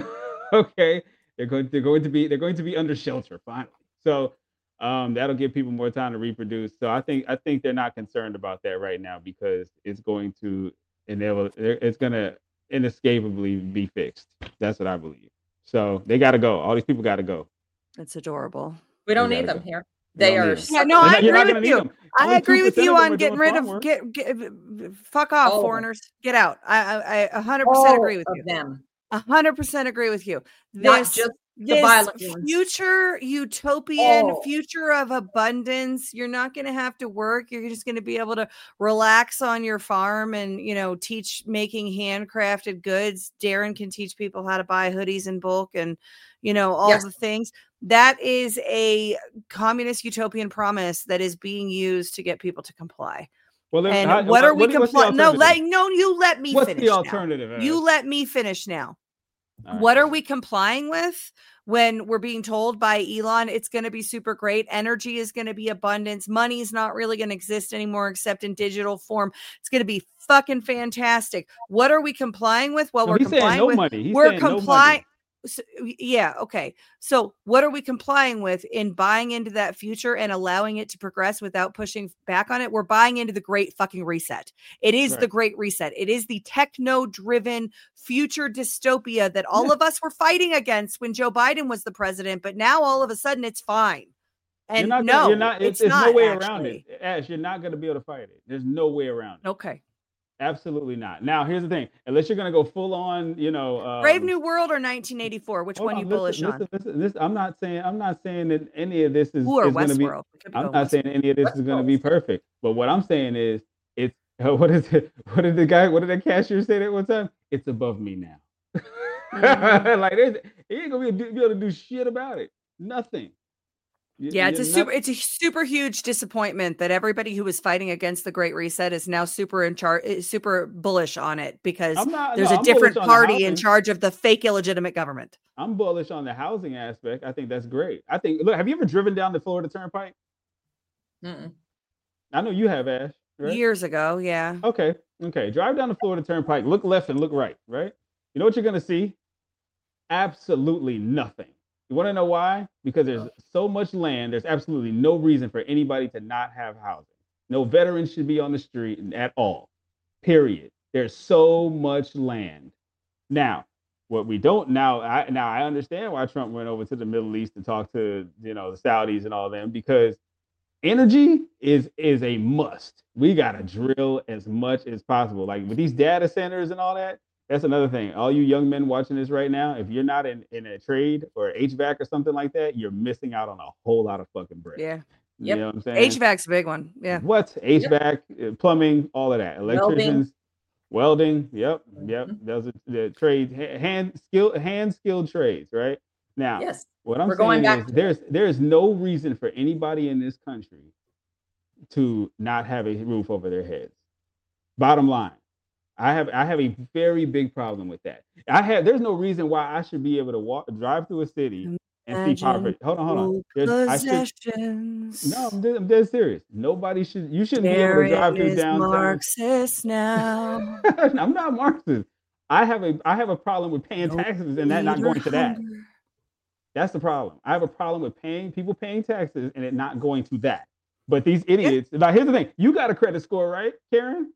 Okay, they're going they're going to be they're going to be under shelter finally. So um, that'll give people more time to reproduce. So I think I think they're not concerned about that right now because it's going to enable it's going to inescapably be fixed. That's what I believe. So they got to go. All these people got to go. It's adorable. We They don't got need to them go. here. We They don't need are 'em. Yeah, sucking no, They're I not- You're agree not with going to need you. them. I Only agree with two percent you of them on are getting doing rid farm of work. get, get fuck off all of them. foreigners. Get out. I I I a hundred percent agree All with of you. them, A hundred percent agree with you. not This just the this violent ones. future utopian All. future of abundance. You're not going to have to work. You're just going to be able to relax on your farm and you know teach making handcrafted goods. Darren can teach people how to buy hoodies in bulk and you know all Yes. the things. That is a communist utopian promise that is being used to get people to comply. Well, then, And how, what uh, are we what, what's the complying? No, alternative? let no, you let me What's finish the now. alternative? Ash? You let me finish now. All right, What go are ahead. we complying with when we're being told by Elon it's going to be super great? Energy is going to be abundance. Money is not really going to exist anymore except in digital form. It's going to be fucking fantastic. What are we complying with? Well, No, we're he's saying complying no with money. He's we're saying no complying. money. So, yeah, okay. So, what are we complying with in buying into that future and allowing it to progress without pushing back on it? We're buying into the great fucking reset. It is Right. the great reset. It is the techno-driven future dystopia that all Yeah. of us were fighting against when Joe Biden was the president, but now all of a sudden it's fine. You're And not no, gonna. You're not. It's, it's there's no not way actually. around it, Ash. You're not gonna be able to fight it. There's no way around it. Okay. Absolutely not. Now, here's the thing. Unless you're gonna go full on, you know, um, Brave New World or nineteen eighty-four? Which hold one on, you listen, bullish listen, on? listen, listen. I'm not saying. I'm not saying that any of this is Ooh, or is gonna be. Westworld. We could be I'm going not saying Westworld. any of this is gonna be Westworld's good. perfect. But what I'm saying is, it's what is it? What did the guy? What did the cashier say that one time? It's above me now. Mhm. Like there's, he ain't gonna be, be able to do shit about it. Nothing. You- Yeah, it's you're a super not- it's a super huge disappointment that everybody who was fighting against the Great Reset is now super in charge super bullish on it because I'm not. there's no, a I'm different bullish on the party in housing. charge of the fake illegitimate government. I'm bullish on the housing aspect. I think that's great. I think. Look, have you ever driven down the Florida Turnpike? Mm-mm. I know you have, Ash. Right? Years ago, yeah. Okay. Okay. Drive down the Florida Turnpike. Look left and look right. Right. You know what you're gonna see? Absolutely nothing. You want to know why? Because there's so much land. There's absolutely no reason for anybody to not have housing. No veterans should be on the street at all. Period. There's so much land. Now, what we don't now, I now I understand why Trump went over to the Middle East to talk to you know the Saudis and all them because energy is is a must. We gotta drill as much as possible. Like with these data centers and all that. That's another thing. All you young men watching this right now, if you're not in, in a trade or H V A C or something like that, you're missing out on a whole lot of fucking bread. Yeah. You Yep. know what I'm saying? H V A C's a big one. Yeah. What? H V A C, uh, plumbing, all of that. Electricians, welding. Yep. Yep. Mhm. Those are the trades, ha- hand skill, hand skilled trades, right? Now, Yes. what I'm We're going saying back is to there's there's no reason for anybody in this country to not have a roof over their heads. Bottom line. I have I have a very big problem with that. I have there's no reason why I should be able to walk drive through a city and see poverty. Hold on, hold on. There's, I should, Possessions. no, I'm dead, I'm dead serious. Nobody should you shouldn't be able to Darren drive through is downtown. Marxist now. I'm not Marxist. I have a I have a problem with paying No taxes and that not greater going to that. hunger. That's the problem. I have a problem with paying people paying taxes and it not going to that. But these idiots, now here's the thing. You got a credit score, right, Karen?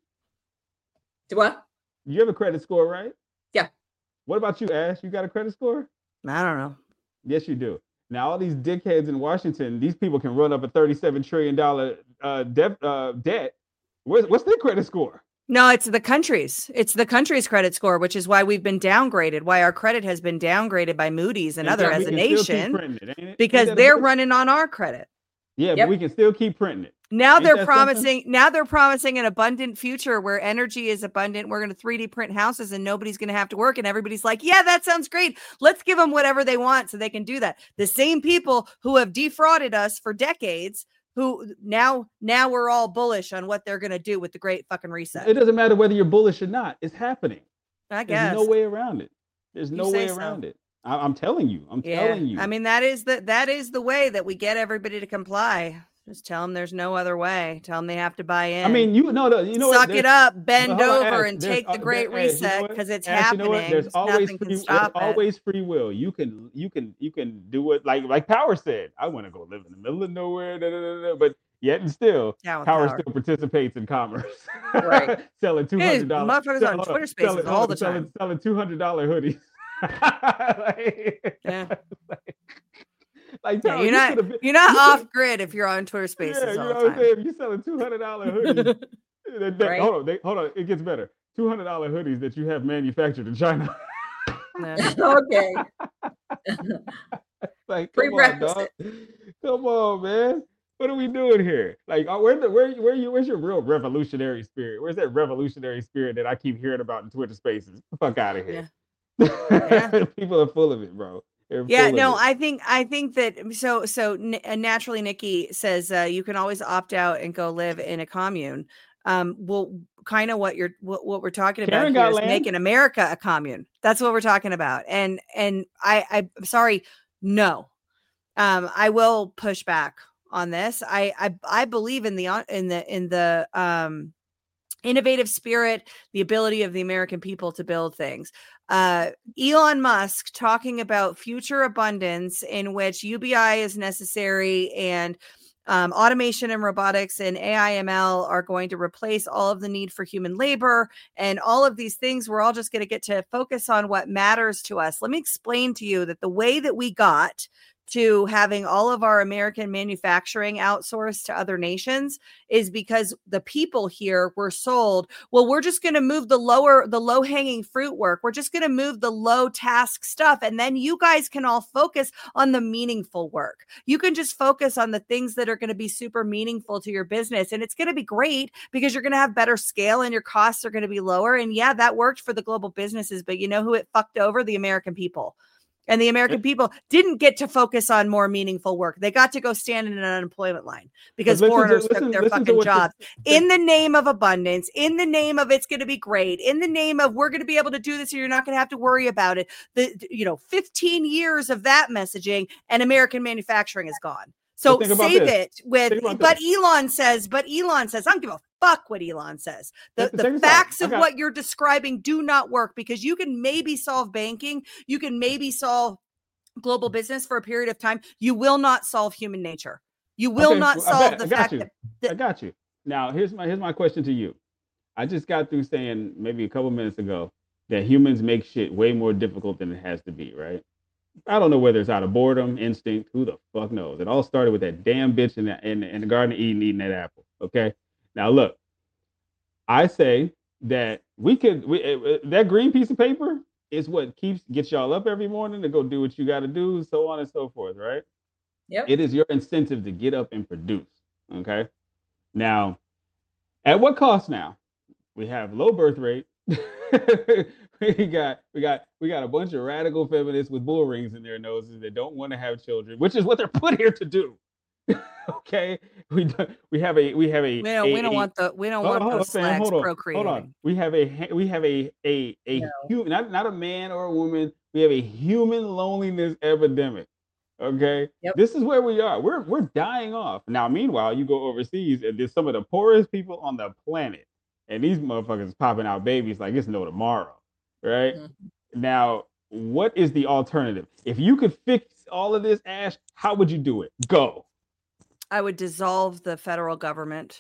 Do what? You have a credit score, right? Yeah. What about you, Ash? You got a credit score? I don't know. Yes, you do. Now, all these dickheads in Washington, these people can run up a thirty-seven trillion dollars uh, debt. Uh, debt. Where's, what's their credit score? No, it's the country's. It's the country's credit score, which is why we've been downgraded, why our credit has been downgraded by Moody's and, and other as a nation, it, because they're running on our credit. Yeah, yep. But we can still keep printing it. Now ain't they're promising something? now they're promising an abundant future where energy is abundant. We're going to three D print houses and nobody's going to have to work. And everybody's like, yeah, that sounds great. Let's give them whatever they want so they can do that. The same people who have defrauded us for decades, who now now we're all bullish on what they're going to do with the great fucking reset. It doesn't matter whether you're bullish or not. It's happening. I guess. There's no way around it. There's no way around so. it. I, I'm telling you. I'm yeah. telling you. I mean, that is the that is the way that we get everybody to comply. Just tell them there's no other way. Tell them they have to buy in. I mean, you know, the, you know, suck it up, bend over, and take the great reset because it's happening. You know what? There's always free, there's always free will. You can, you can, you can do it like like Power said. I want to go live in the middle of nowhere, da, da, da, da, but yet and still, Power, Power still participates in commerce. Right, selling two hundred dollars. Motherfuckers on Twitter Spaces selling, all the time. Selling, selling two hundred dollar hoodies. like, yeah. Like, Like, yeah, you're not been, you're not you off grid if you're on Twitter Spaces. Yeah, you all know the time. what I'm saying? If you're selling two hundred dollar hoodies, they, they, right? hold on, they, hold on, it gets better. Two hundred dollar hoodies that you have manufactured in China. Okay. Like, come on, dog. Come on, man. What are we doing here? Like, where the where where you where's your real revolutionary spirit? Where's that revolutionary spirit that I keep hearing about in Twitter Spaces? Get the fuck out of here. Yeah. Yeah. People are full of it, bro. Yeah, no, I think I think that so so naturally Nikki says uh, you can always opt out and go live in a commune. Um, well, kind of what you're what, what we're talking Karen about here is land. making America a commune. That's what we're talking about. And and I I'm sorry, no, um, I will push back on this. I I I believe in the in the in the um. innovative spirit, the ability of the American people to build things. Uh, Elon Musk talking about future abundance in which U B I is necessary and um, automation and robotics and A I M L are going to replace all of the need for human labor and all of these things. We're all just going to get to focus on what matters to us. Let me explain to you that the way that we got to having all of our American manufacturing outsourced to other nations is because the people here were sold, well, we're just going to move the lower, the low hanging fruit work. We're just going to move the low task stuff. And then you guys can all focus on the meaningful work. You can just focus on the things that are going to be super meaningful to your business. And it's going to be great because you're going to have better scale and your costs are going to be lower. And yeah, that worked for the global businesses, but you know who it fucked over? The American people. And the American people didn't get to focus on more meaningful work. They got to go stand in an unemployment line because foreigners to, listen, took their fucking jobs the, in the name of abundance, in the name of it's going to be great, in the name of we're going to be able to do this and you're not going to have to worry about it. The, you know, fifteen years of that messaging and American manufacturing is gone. So save it with, but this. Elon says, but Elon says, I don't give a fuck what Elon says. The, the facts of what you're describing do not work because you can maybe solve banking. You can maybe solve global business for a period of time. You will not solve human nature. You will okay, not well, solve bet, the I got fact you. that, that. I got you. Now, here's my, here's my question to you. I just got through saying maybe a couple minutes ago that humans make shit way more difficult than it has to be, right? I don't know whether it's out of boredom, instinct, who the fuck knows. It all started with that damn bitch in the, in, in the Garden of Eden eating that apple, okay? Now, look, I say that we could, we, uh, that green piece of paper is what keeps, gets y'all up every morning to go do what you got to do, so on and so forth, right? Yep. It is your incentive to get up and produce, okay? Now, at what cost now? We have low birth rate. we got we got we got a bunch of radical feminists with bull rings in their noses that don't want to have children, which is what they're put here to do. Okay, we do, we have a we have a we don't, a, we don't a, want the we don't hold, want hold those on, slags hold on, procreating. Hold on, we have a we have a a a no. human, not not a man or a woman. We have a human loneliness epidemic. Okay, yep. This is where we are. We're we're dying off now. Meanwhile, you go overseas and there's some of the poorest people on the planet. And these motherfuckers popping out babies like it's no tomorrow, right? Mm-hmm. Now, what is the alternative? If you could fix all of this, Ash, how would you do it? Go. I would dissolve the federal government.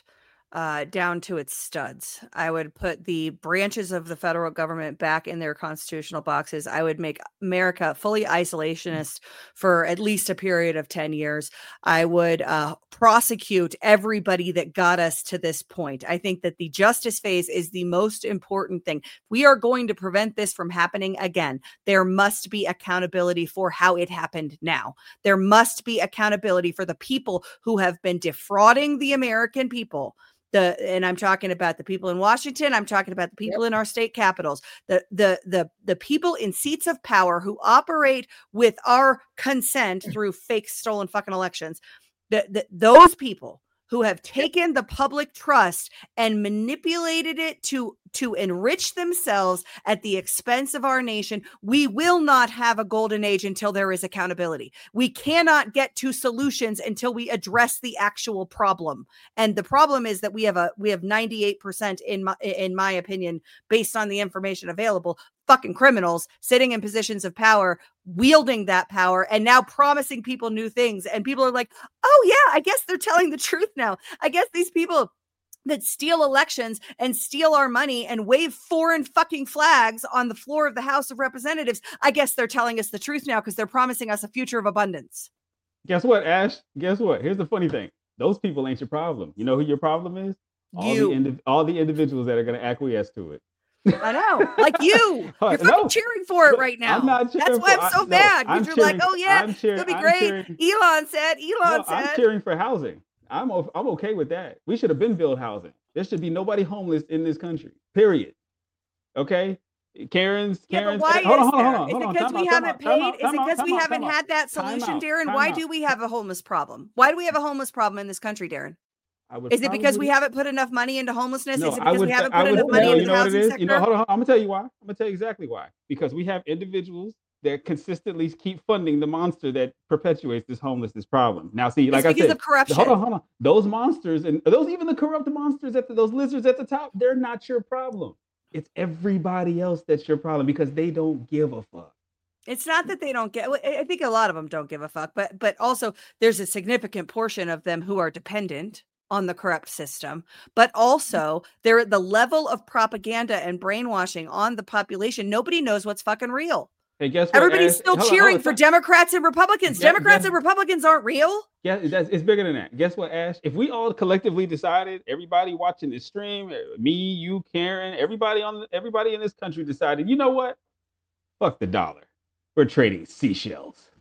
uh, down to its studs. I would put the branches of the federal government back in their constitutional boxes. I would make America fully isolationist for at least a period of ten years. I would uh, prosecute everybody that got us to this point. I think that the justice phase is the most important thing. We are going to prevent this from happening again. There must be accountability for how it happened now. There must be accountability for the people who have been defrauding the American people. The and I'm talking about the people in Washington. I'm talking about the people yep. in our state capitals, the the the the people in seats of power who operate with our consent through fake, stolen fucking elections. The, the, those people who have taken the public trust and manipulated it to to enrich themselves at the expense of our nation. We will not have a golden age until there is accountability. We cannot get to solutions until we address the actual problem. And the problem is that we have a we have ninety-eight percent in my in my opinion, based on the information available, fucking criminals sitting in positions of power, wielding that power, and now promising people new things. And people are like, oh yeah, I guess they're telling the truth now. I guess these people that steal elections and steal our money and wave foreign fucking flags on the floor of the House of Representatives, I guess they're telling us the truth now because they're promising us a future of abundance. Guess what, Ash? Guess what? Here's the funny thing. Those people ain't your problem. You know who your problem is? All you. the indi- all the individuals that are going to acquiesce to it. I know, like you. You're fucking no, cheering for it no, right now. I'm not cheering That's why for, I'm so I, mad. Because no, you're cheering, like, oh yeah, I'm cheering, it'll be I'm great. Cheering, Elon said, Elon no, said. I'm cheering for housing. I'm I'm okay with that. We should have been built housing. There should be nobody homeless in this country. Period. Okay. Karen's. Yeah, Karen's, but why hold is on, hold on, there? hold on, Is hold it on, because time we out, time haven't out, time paid? out, Is it time out, because time we out, haven't time had that out, solution, time Darren? out, Why time do out. we have a homeless problem? Why do we have a homeless problem in this country, Darren? I would Is it because we probably- haven't put enough money into homelessness? No, Is it I because would. we say- haven't I put would. enough money No, into you the know what it housing is. sector? You know, hold on. I'm gonna tell you why. I'm gonna tell you exactly why. Because we have individuals that consistently keep funding the monster that perpetuates this homelessness problem. Now, see, like it's I because said, of corruption. hold on, hold on. Those monsters and those even the corrupt monsters at the, those lizards at the top, they're not your problem. It's everybody else that's your problem because they don't give a fuck. It's not that they don't get. I think a lot of them don't give a fuck, but but also there's a significant portion of them who are dependent on the corrupt system, but also there the level of propaganda and brainwashing on the population. Nobody knows what's fucking real. Hey, guess what? Everybody's Ash? still Hold on, cheering hold on. for Democrats and Republicans. Yeah, Democrats yeah. and Republicans aren't real. Yeah, that's it's bigger than that. Guess what, Ash? If we all collectively decided, everybody watching this stream, me, you, Karen, everybody on everybody in this country decided, you know what? Fuck the dollar. We're trading seashells.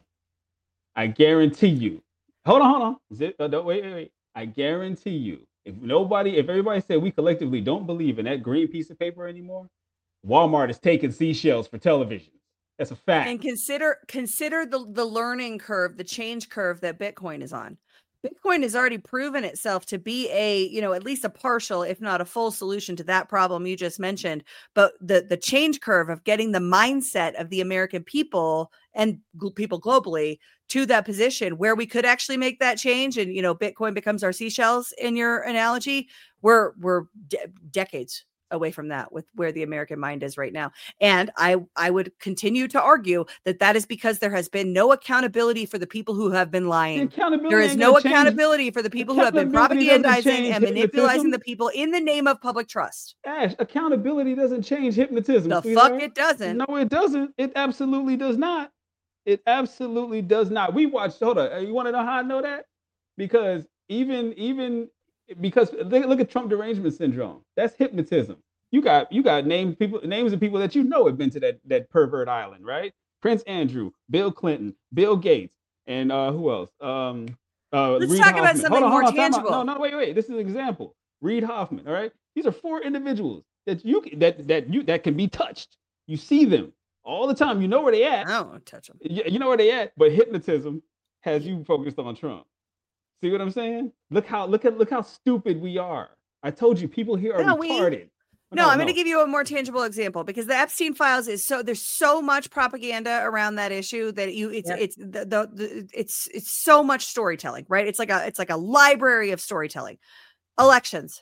I guarantee you. Hold on, hold on. Is it, uh, don't, wait, wait, wait. I guarantee you, if nobody, if everybody said we collectively don't believe in that green piece of paper anymore, Walmart is taking seashells for television. That's a fact. And consider consider the the learning curve, the change curve that Bitcoin is on. Bitcoin has already proven itself to be a, you know, at least a partial, if not a full solution to that problem you just mentioned. But the the change curve of getting the mindset of the American people and gl- people globally to that position where we could actually make that change, and you know, Bitcoin becomes our seashells in your analogy. We're we're de- decades away from that with where the American mind is right now. And I, I would continue to argue that that is because there has been no accountability for the people who have been lying. There is no accountability for the people who have been propagandizing and manipulating the people in the name of public trust. Ash, accountability doesn't change hypnotism. The sweetheart. fuck it doesn't. No, it doesn't. It absolutely does not. It absolutely does not. We watched, hold on. You want to know how I know that? Because even, even, because look at Trump derangement syndrome. That's hypnotism. You got you got named people names of people that you know have been to that that pervert island, right? Prince Andrew, Bill Clinton, Bill Gates, and uh, who else? Um, uh, Let's Reid talk Hoffman. about something hold on, more hold on, tangible. No, no, wait, wait. This is an example. Reid Hoffman. All right, these are four individuals that you that that you that can be touched. You see them all the time. You know where they at. I don't want to touch them. You, you know where they at. But hypnotism has you focused on Trump. See what I'm saying? Look how look at look how stupid we are. I told you, people here are no, retarded. We, no, no, I'm no. going to give you a more tangible example because the Epstein files is so there's so much propaganda around that issue that you it's yep. it's the, the, the it's it's so much storytelling, right? It's like a it's like a library of storytelling. Elections.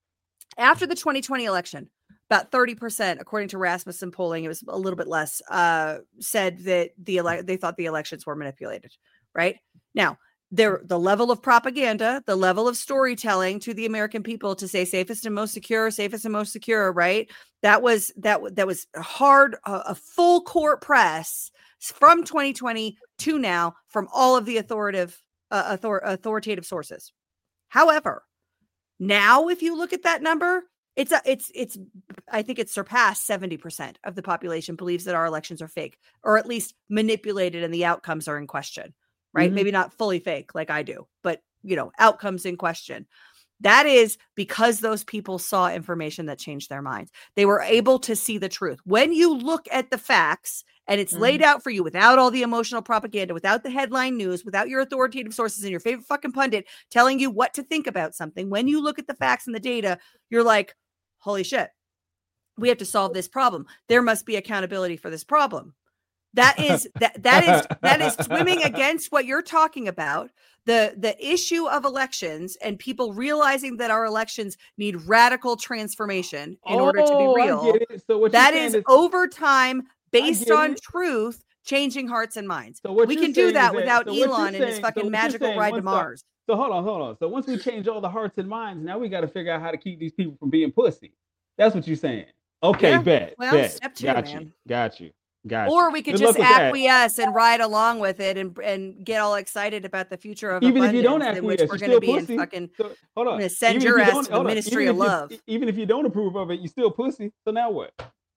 After the twenty twenty election, about thirty percent, according to Rasmussen polling, it was a little bit less, uh, said that the ele- they thought the elections were manipulated, right? Now, there, the level of propaganda, the level of storytelling to the American people to say safest and most secure, safest and most secure, right? That was that that was a hard, uh, a full court press from twenty twenty to now from all of the authoritative uh, author- authoritative sources. However, now if you look at that number, it's a, it's it's I think it's surpassed seventy percent of the population believes that our elections are fake, or at least manipulated, and the outcomes are in question. Right? Mhm. Maybe not fully fake like I do, but you know, outcomes in question. That is because those people saw information that changed their minds. They were able to see the truth. When you look at the facts and it's laid out for you without all the emotional propaganda, without the headline news, without your authoritative sources and your favorite fucking pundit telling you what to think about something, when you look at the facts and the data, you're like, holy shit, we have to solve this problem. There must be accountability for this problem. That is that that is that is swimming against what you're talking about. The the issue of elections and people realizing that our elections need radical transformation in oh, order to be I real. get it. So what That you're is saying is, over time based get on it. truth, changing hearts and minds. So what We you're can do saying that is without so what you're Elon and his saying- so fucking what you're magical saying, ride to once the- Mars. So hold on, hold on. So once we change all the hearts and minds, now we got to figure out how to keep these people from being pussy. That's what you're saying. Okay, Yeah, bet. well, bet. step two, got man. you. Got you. Got you. Or we could Good just luck with that. acquiesce and ride along with it and and get all excited about the future of Even if you don't abundance in which acquiesce, we're you're going to still be pussy. in fucking. So, hold I'm on. going to send Even your if you ass don't- to the hold on. Ministry Even of if you- Love. Even if you don't approve of it, you still pussy. So now what?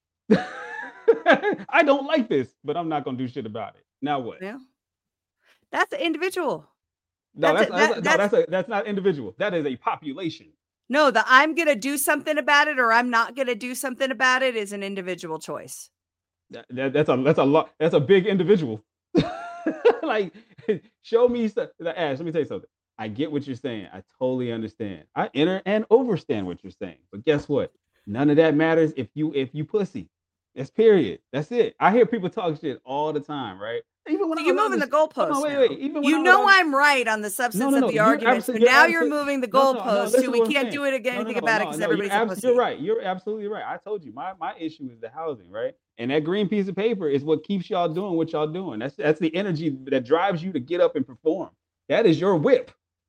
I don't like this, but I'm not gonna do shit about it. Now what? Yeah, that's the individual. No, That's that's, a- that's, that- no, that's- that's a, that's not individual. That is a population. No, the I'm going to do something about it or I'm not going to do something about it is an individual choice. That, that- that's a that's a lot. That's a big individual. Like, show me stuff. Ash, let me tell you something. I get what you're saying. I totally understand. I enter and overstand what you're saying. But guess what? None of that matters if you if you pussy. That's period. That's it. I hear people talk shit all the time, right? Even when So I you're was on moving the this- hold goalposts. on, wait, now. wait. Even when You I was know on- I'm right on the substance no, no, of the you're argument. So absolute- you're now you're absolute- moving the No, no, no, goalposts listen so to we what I'm can't saying. do it No, again, no, anything no, about it no, because no, everybody's you're, a abs- pussy. you're right. You're absolutely right. I told you my my issue is the housing, right? And that green piece of paper is what keeps y'all doing what y'all doing. That's that's the energy that drives you to get up and perform. That is your whip.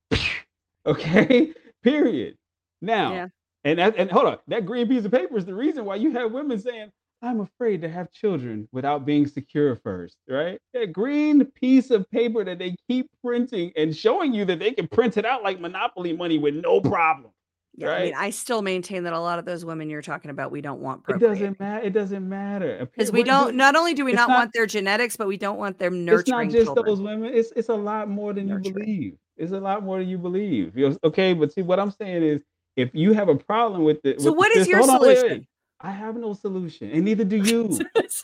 Okay? Period. Now, Yeah. and that, and hold on, that green piece of paper is the reason why you have women saying, I'm afraid to have children without being secure first, right? That green piece of paper that they keep printing and showing you that they can print it out like Monopoly money with no problem. Yeah, I mean, right? I still maintain that a lot of those women you're talking about, we don't want It procreating. doesn't matter. It doesn't matter Because we We're don't, doing- not only do we it's not, not- want their genetics, but we don't want them It's nurturing not just children. those women. It's it's a lot more than you Nurturing. believe. It's a lot more than you believe. You know, okay, but see, what I'm saying is, if you have a problem with it, So what is your hold on, wait, solution? wait. I have no solution, and neither do you,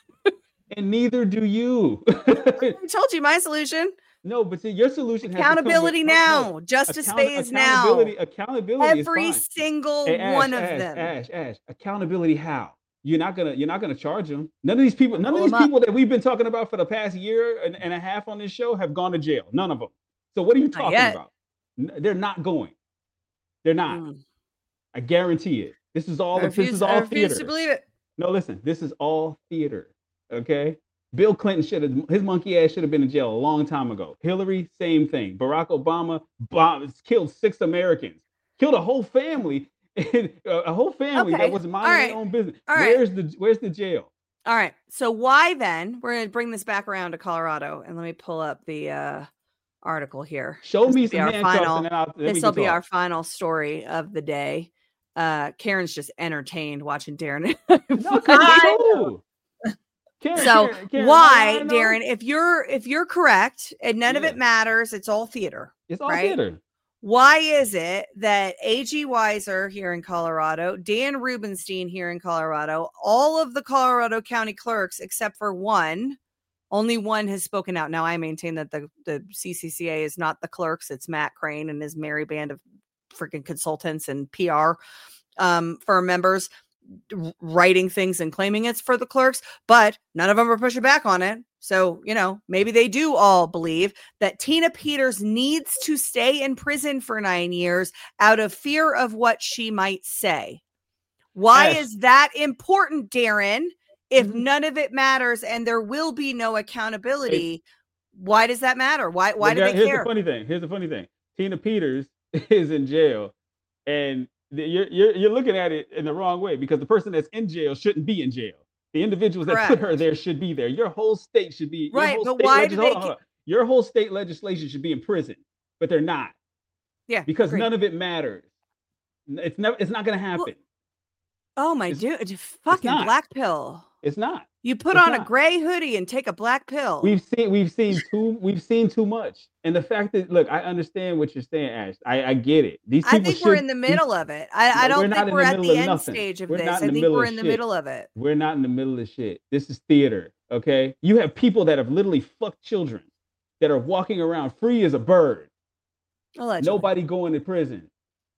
and neither do you. I told you my solution. No, but see, your solution has to come with- Accountability no, no. now. Justice Account- phase now. accountability, Accountability Every is fine. single Hey, Ash, one of Ash, them. Ash, Ash, accountability how? You're not gonna you're not gonna charge them. None of these people, none of Pull these 'em up. people that we've been talking about for the past year and, and a half on this show have gone to jail. None of them. So what are you Not talking yet. about? N- They're not going. They're not. Mm. I guarantee it. This is all I this refuse, is I all refuse theater. to believe it. No, listen, this is all theater. Okay. Bill Clinton should have his monkey ass should have been in jail a long time ago. Hillary, same thing. Barack Obama bombed, killed six Americans, killed a whole family, a whole family Okay, that was minding all their right, own business. all right. Where's the where's the jail? All right. So why then? We're going to bring this back around to Colorado, and let me pull up the uh, article here. Show This me will be some our handcuffs final- and then, I'll, then we This can will be talk. our final story of the day. Uh, Karen's just entertained watching Darren. No, 'cause I it's cool. Karen, So Karen, Karen, why, you know? Darren? If you're if you're correct, and none of Yeah. it matters, it's all theater. It's all right? theater. Why is it that A G Weiser here in Colorado, Dan Rubenstein here in Colorado, all of the Colorado County clerks except for one, only one has spoken out. Now I maintain that the, the C C C A is not the clerks, it's Matt Crane and his merry band of freaking consultants and P R um, firm members writing things and claiming it's for the clerks, but none of them are pushing back on it. So, you know, maybe they do all believe that Tina Peters needs to stay in prison for nine years out of fear of what she might say. Why Ash. is that important, Darren? If Mhm. none of it matters and there will be no accountability, why does that matter? Why why But do that- they here's care? the funny thing. Here's the funny thing. Tina Peters is in jail, and the, you're, you're you're looking at it in the wrong way, because the person that's in jail shouldn't be in jail. The individuals that put her Correct. there should be there. Your whole state should be your Right, whole but state why legis- do hold they on, ke- hold on. Your whole state legislation should be in prison, but they're not, Yeah, because agreed. none of it matters. It's never. It's not going to happen. Oh my It's- dude, fucking not. black pill. It's not. You put It's on a not. gray hoodie and take a black pill. We've seen we've seen too we've seen too much, and the fact that, look, I understand what you're saying, Ash. I, I get it. These I people think we're should- in the these- middle of it. I, I No, we're don't not think in we're the at middle the of end nothing. stage of We're this. not I in the think middle we're of in the shit. middle of it. We're not in the middle of shit. This is theater, okay? You have people that have literally fucked children that are walking around free as a bird. Allegedly. Nobody going to prison.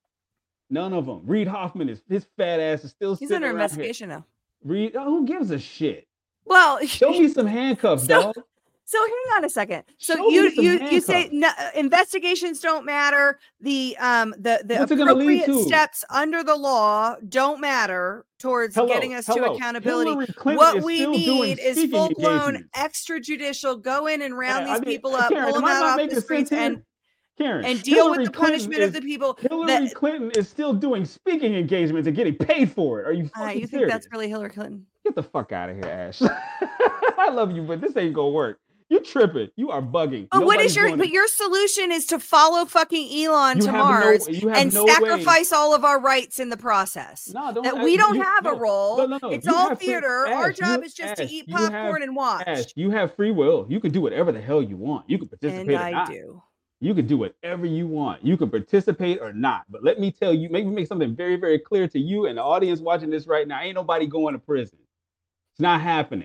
None of them. Reed Hoffman is his fat ass is still He's sitting under around here. investigation now. Reed, oh, who gives a shit? Well, Show me some handcuffs, So- dog. so hang on a second. So Show me you some you you say handcuffs. no, investigations don't matter. The um the the What's it gonna lead appropriate to? steps under the law don't matter towards Hello, getting us to hello. accountability. Hillary Clinton What is we still doing need is speaking full blown engagements. extrajudicial go in and round I these mean, people up, Karen, pull them am I out not off making the sense streets, here? and Karen, and deal with Hillary the Clinton punishment of is- the people. Hillary that- Clinton is still doing speaking engagements and getting paid for it. Are you Uh, fucking you think serious? that's really Hillary Clinton? Get the fuck out of here, Ash. I love you, but this ain't gonna work. You tripping. You are bugging. But what is Nobody's your going but to- your solution is to follow fucking Elon You to have no- Mars you have and no way. sacrifice all of our rights in the process. No, don't, That Ash, we don't you- have no, a role. No, no, no. It's You all have free- theater. Our Ash, job you- is just to Ash, eat you have- popcorn and watch. Ash, you have free will. You can do whatever the hell you want. You can participate And or I not. do. You can do whatever you want. You can participate or not. But let me tell you, maybe make something very, very clear to you and the audience watching this right now. Ain't nobody going to prison. It's not happening.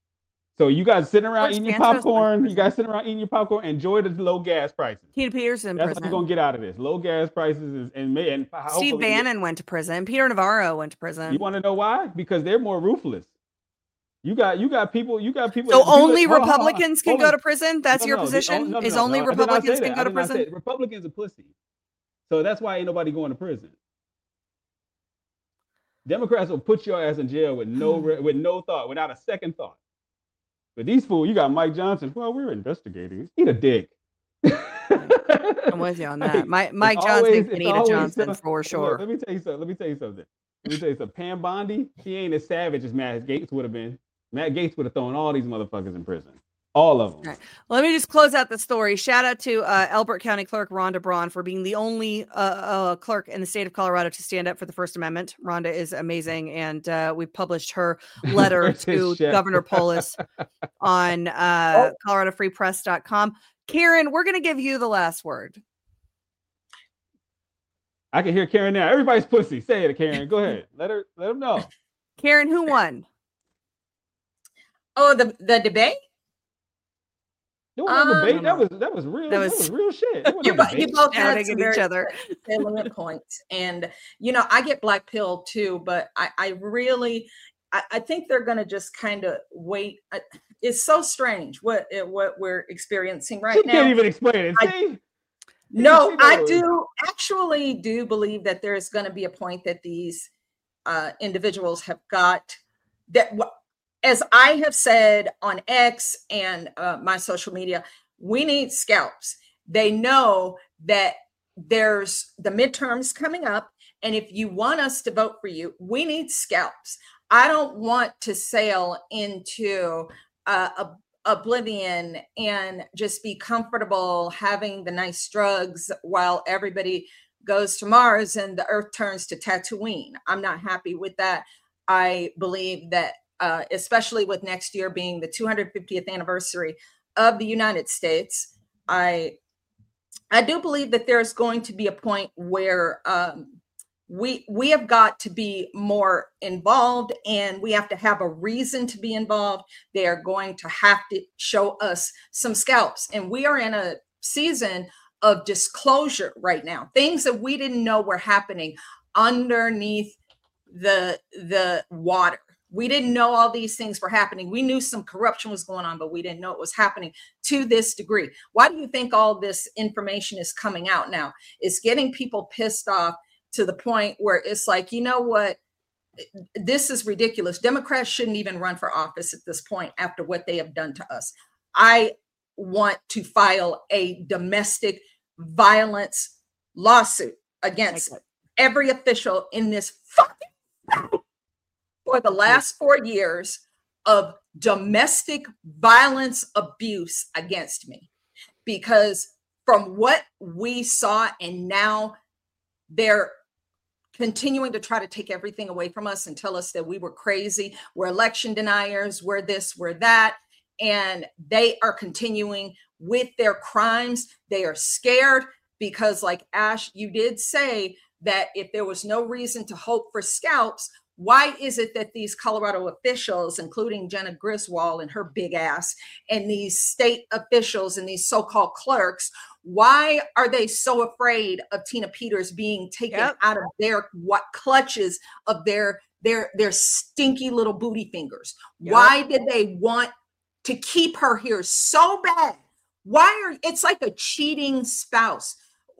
So you guys sitting around George eating your Santos went to popcorn. You prison. guys sitting around eating your popcorn. Enjoy the low gas prices. Tina Peterson in That's what prison. you're gonna get out of this. Low gas prices is, and may and Steve hopefully- Bannon went to prison. Peter Navarro went to prison. You want to know why? Because they're more ruthless. You got you got people. You got people. So people that- only hold on, hold on, Republicans can hold go on. to prison? That's No, your no, the- position? oh, no, no, Is no, only no, I did not Republicans say can that. go I to did not say prison? it. Republicans are pussy. So that's why ain't nobody going to prison. Democrats will put your ass in jail with no re- with no thought, without a second thought. But these fools, you got Mike Johnson. Well, we're investigating. Eat a dick. I'm with you on Like, that. Mike, it's Mike Johnson always- can it's eat a always Johnson some- for look, sure. let me tell you something. Let me tell you something. Let me tell you something. Pam Bondi, she ain't as savage as Matt Gates would have been. Matt Gates would have thrown all these motherfuckers in prison. All of them. Right. Let me just close out the story. Shout out to uh, Elbert County Clerk Rhonda Braun for being the only uh, uh, clerk in the state of Colorado to stand up for the First Amendment. Rhonda is amazing, and uh, we published her letter Where's his to chef? Governor Polis on uh, Colorado Free Press dot com. Karen, we're going to give you the last word. I can hear Karen now. Everybody's pussy. Say it, Karen. Go ahead. Let her. Let them know. Karen, who won? Oh, the the debate. There was no Um, debate. That was that was real. that That was- was, real shit. There was You, no bo- you debate. both had Shouting some at very each other. salient points, and you know I get black pill too, but I, I really, I, I think they're going to just kind of wait. I- It's so strange what it- what we're experiencing right She now. can't even explain it. I- See? No, You I know- do actually do believe that there's going to be a point that these uh, individuals have got that. wh- As I have said on X and uh, my social media, we need scalps. They know that there's the midterms coming up, and if you want us to vote for you, we need scalps. I don't want to sail into uh, a oblivion and just be comfortable having the nice drugs while everybody goes to Mars and the earth turns to Tatooine. I'm not happy with that. I believe that uh, especially with next year being the two hundred fiftieth anniversary of the United States, I I do believe that there's going to be a point where um, we we have got to be more involved, and we have to have a reason to be involved. They are going to have to show us some scalps, and we are in a season of disclosure right now. Things that we didn't know were happening underneath the the water. We didn't know all these things were happening. We knew some corruption was going on, but we didn't know it was happening to this degree. Why do you think all this information is coming out now? It's getting people pissed off to the point where it's like, you know what? This is ridiculous. Democrats shouldn't even run for office at this point after what they have done to us. I want to file a domestic violence lawsuit against every official in this fucking for the last four years of domestic violence abuse against me. Because from what we saw, and now they're continuing to try to take everything away from us and tell us that we were crazy, we're election deniers, we're this, we're that. And they are continuing with their crimes. They are scared because, like Ash, you did say that if there was no reason to hope for scalps, why is it that these Colorado officials, including Jenna Griswold and her big ass, and these state officials and these so-called clerks, why are they so afraid of Tina Peters being taken yep. out of their what clutches of their their their stinky little booty fingers? Yep. Why did they want to keep her here so bad? Why are it's like a cheating spouse?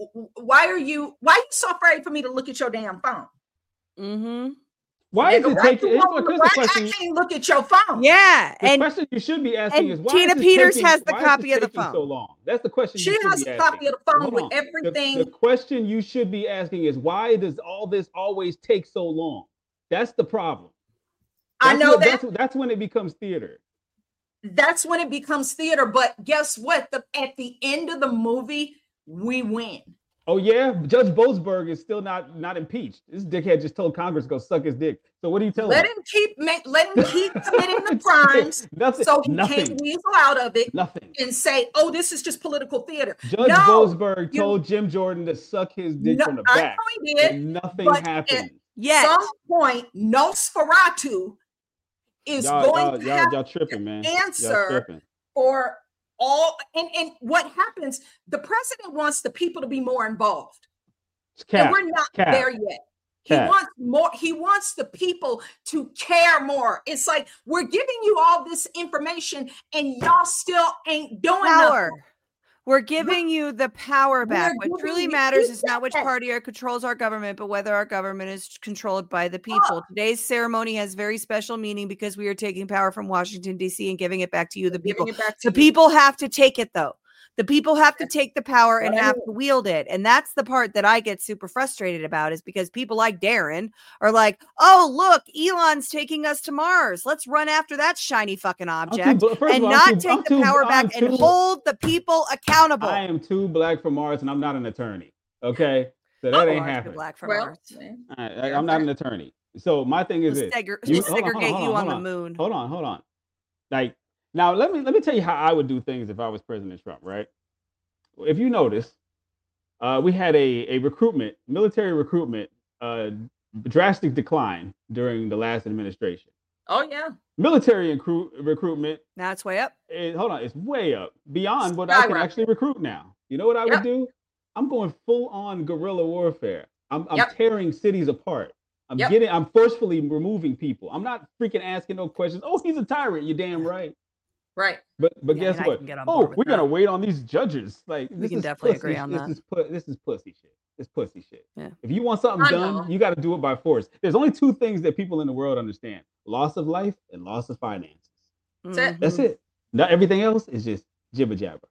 Why are you why are you so afraid for me to look at your damn phone? Mm-hmm. Why is it taking? Why I can't look at your phone? Yeah, the and question you should be asking is why Tina is Peters taking, has the copy of the phone. So long. That's the question. She you should has be a asking. copy of the phone Hold with on. everything. The, the question you should be asking is why does all this always take so long? That's the problem. That's I know what, that. That's, that's when it becomes theater. That's when it becomes theater. But guess what? The, at the end of the movie, we win. Oh yeah, Judge Boasberg is still not not impeached. This dickhead just told Congress to go suck his dick. So what do you tell let him? him keep make, let him keep committing the crimes, nothing, so he nothing. can't weasel out of it. Nothing. And say, "Oh, this is just political theater." Judge no, Boasberg you, told Jim Jordan to suck his dick no, from the I back. know he did, and nothing but happened. At some point, Nosferatu is y'all, going y'all, to y'all, have y'all tripping, man. answer for all. And and what happens? The president wants the people to be more involved. Cap, and we're not cap, there yet. He cap. wants more. He wants the people to care more. It's like we're giving you all this information and y'all still ain't doing power. Nothing. We're giving you the power back. We're What truly you- matters is not which party controls our government, but whether our government is controlled by the people. Oh. Today's ceremony has very special meaning because we are taking power from Washington, D C and giving it back to you, the We're people. giving it back to The you. people have to take it, though. The people have to take the power and Right. have to wield it. And that's the part that I get super frustrated about is because people like Darren are like, oh, look, Elon's taking us to Mars. Let's run after that shiny fucking object too, and all, not too, take I'm the too, power I'm back too, and hold the people accountable. I am too black for Mars and I'm not an attorney. Okay. So that oh, ain't happening. Black for well, Mars. Right, I, I'm not an attorney. So my thing is We'll this. segre- You, we'll hold on, hold on, segregate hold you on, on hold the on. moon. Hold on, hold on. Like now let me let me tell you how I would do things if I was President Trump, right? If you notice, uh, we had a, a recruitment, military recruitment, uh, drastic decline during the last administration. Oh yeah. Military recruit, recruitment. Now it's way up. It, hold on, it's way up beyond what I can actually recruit now. You know what I Yep. would do? I'm going full on guerrilla warfare. I'm, I'm Yep. tearing cities apart. I'm Yep. getting, I'm forcefully removing people. I'm not freaking asking no questions. Oh, he's a tyrant. You're damn right. Right. But but Yeah, guess and I what? can get on Oh, board with we're gonna that. wait on these judges. Like We this can is definitely pussy, agree on this that. Is pu- this is pussy shit. It's pussy shit. Yeah. If you want something I done, know. you got to do it by force. There's only two things that people in the world understand: loss of life and loss of finances. That's it. That's Mhm. it. Not everything else is just jibber jabber.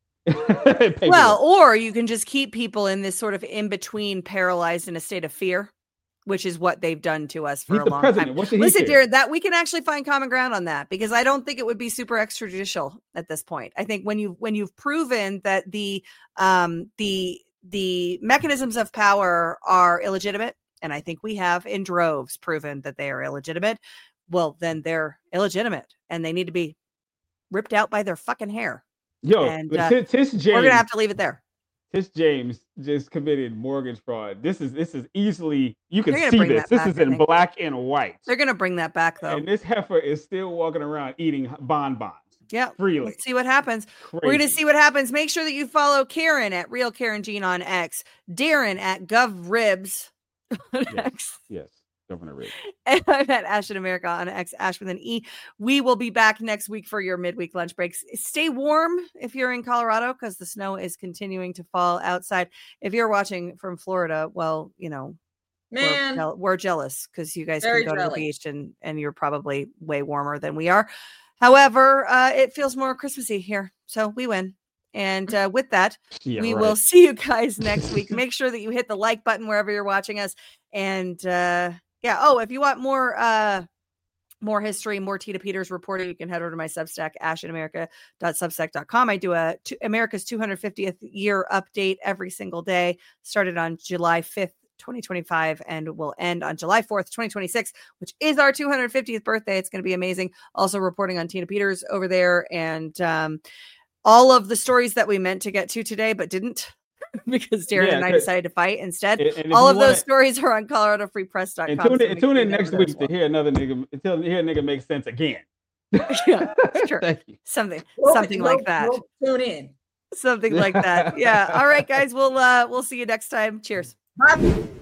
Well, or you can just keep people in this sort of in between, paralyzed in a state of fear, which is what they've done to us for he's a the long president. time. What should he Listen, care? Darren, that we can actually find common ground on that because I don't think it would be super extrajudicial at this point. I think when you when you've proven that the um the the mechanisms of power are illegitimate, and I think we have in droves proven that they are illegitimate, well, then they're illegitimate and they need to be ripped out by their fucking hair. Yo, and, but uh, Tis, Tis James, We're gonna have to leave it there. Tis James just committed mortgage fraud. This is this is easily you can They're gonna see bring this. that This back, is I in think. black and white. They're gonna bring that back though. And this heifer is still walking around eating bonbons. Yeah, freely. Let's see what happens. Crazy. We're going to see what happens. Make sure that you follow Karen at Real Karen Jean on X, Darren at GovRibs on Yes. X, Yes, Governor Rib. and I'm at Ash in America on X, Ash with an E. We will be back next week for your midweek lunch breaks. Stay warm if you're in Colorado because the snow is continuing to fall outside. If you're watching from Florida, well, you know, Man, we're, jeal- we're jealous because you guys Very can go to jelly. the beach and, and you're probably way warmer than we are. However, uh, it feels more Christmassy here, so we win. And uh, with that, Yeah, we right. will see you guys next week. Make sure that you hit the like button wherever you're watching us. And uh, yeah, oh, if you want more uh, more history, more Tita Peters reporting, you can head over to my Substack, ash in america dot substack dot com. I do a t- America's two hundred fiftieth year update every single day. Started on July fifth, twenty twenty-five, and will end on July fourth, twenty twenty-six, which is our two hundred fiftieth birthday. It's going to be amazing. Also reporting on Tina Peters over there, and um, all of the stories that we meant to get to today, but didn't because Darren Yeah, and I 'cause- decided to fight instead. And, and if All you of wanna- those stories are on colorado free press dot com. And tune so in, make tune sure in you head next over there week as to well. hear another nigga, until hear a nigga make sense again. Yeah, sure. Thank you. Something, We'll- something we'll- like that. we'll tune in. Something like that. Yeah. All right, guys. We'll uh we'll see you next time. Cheers. Bye.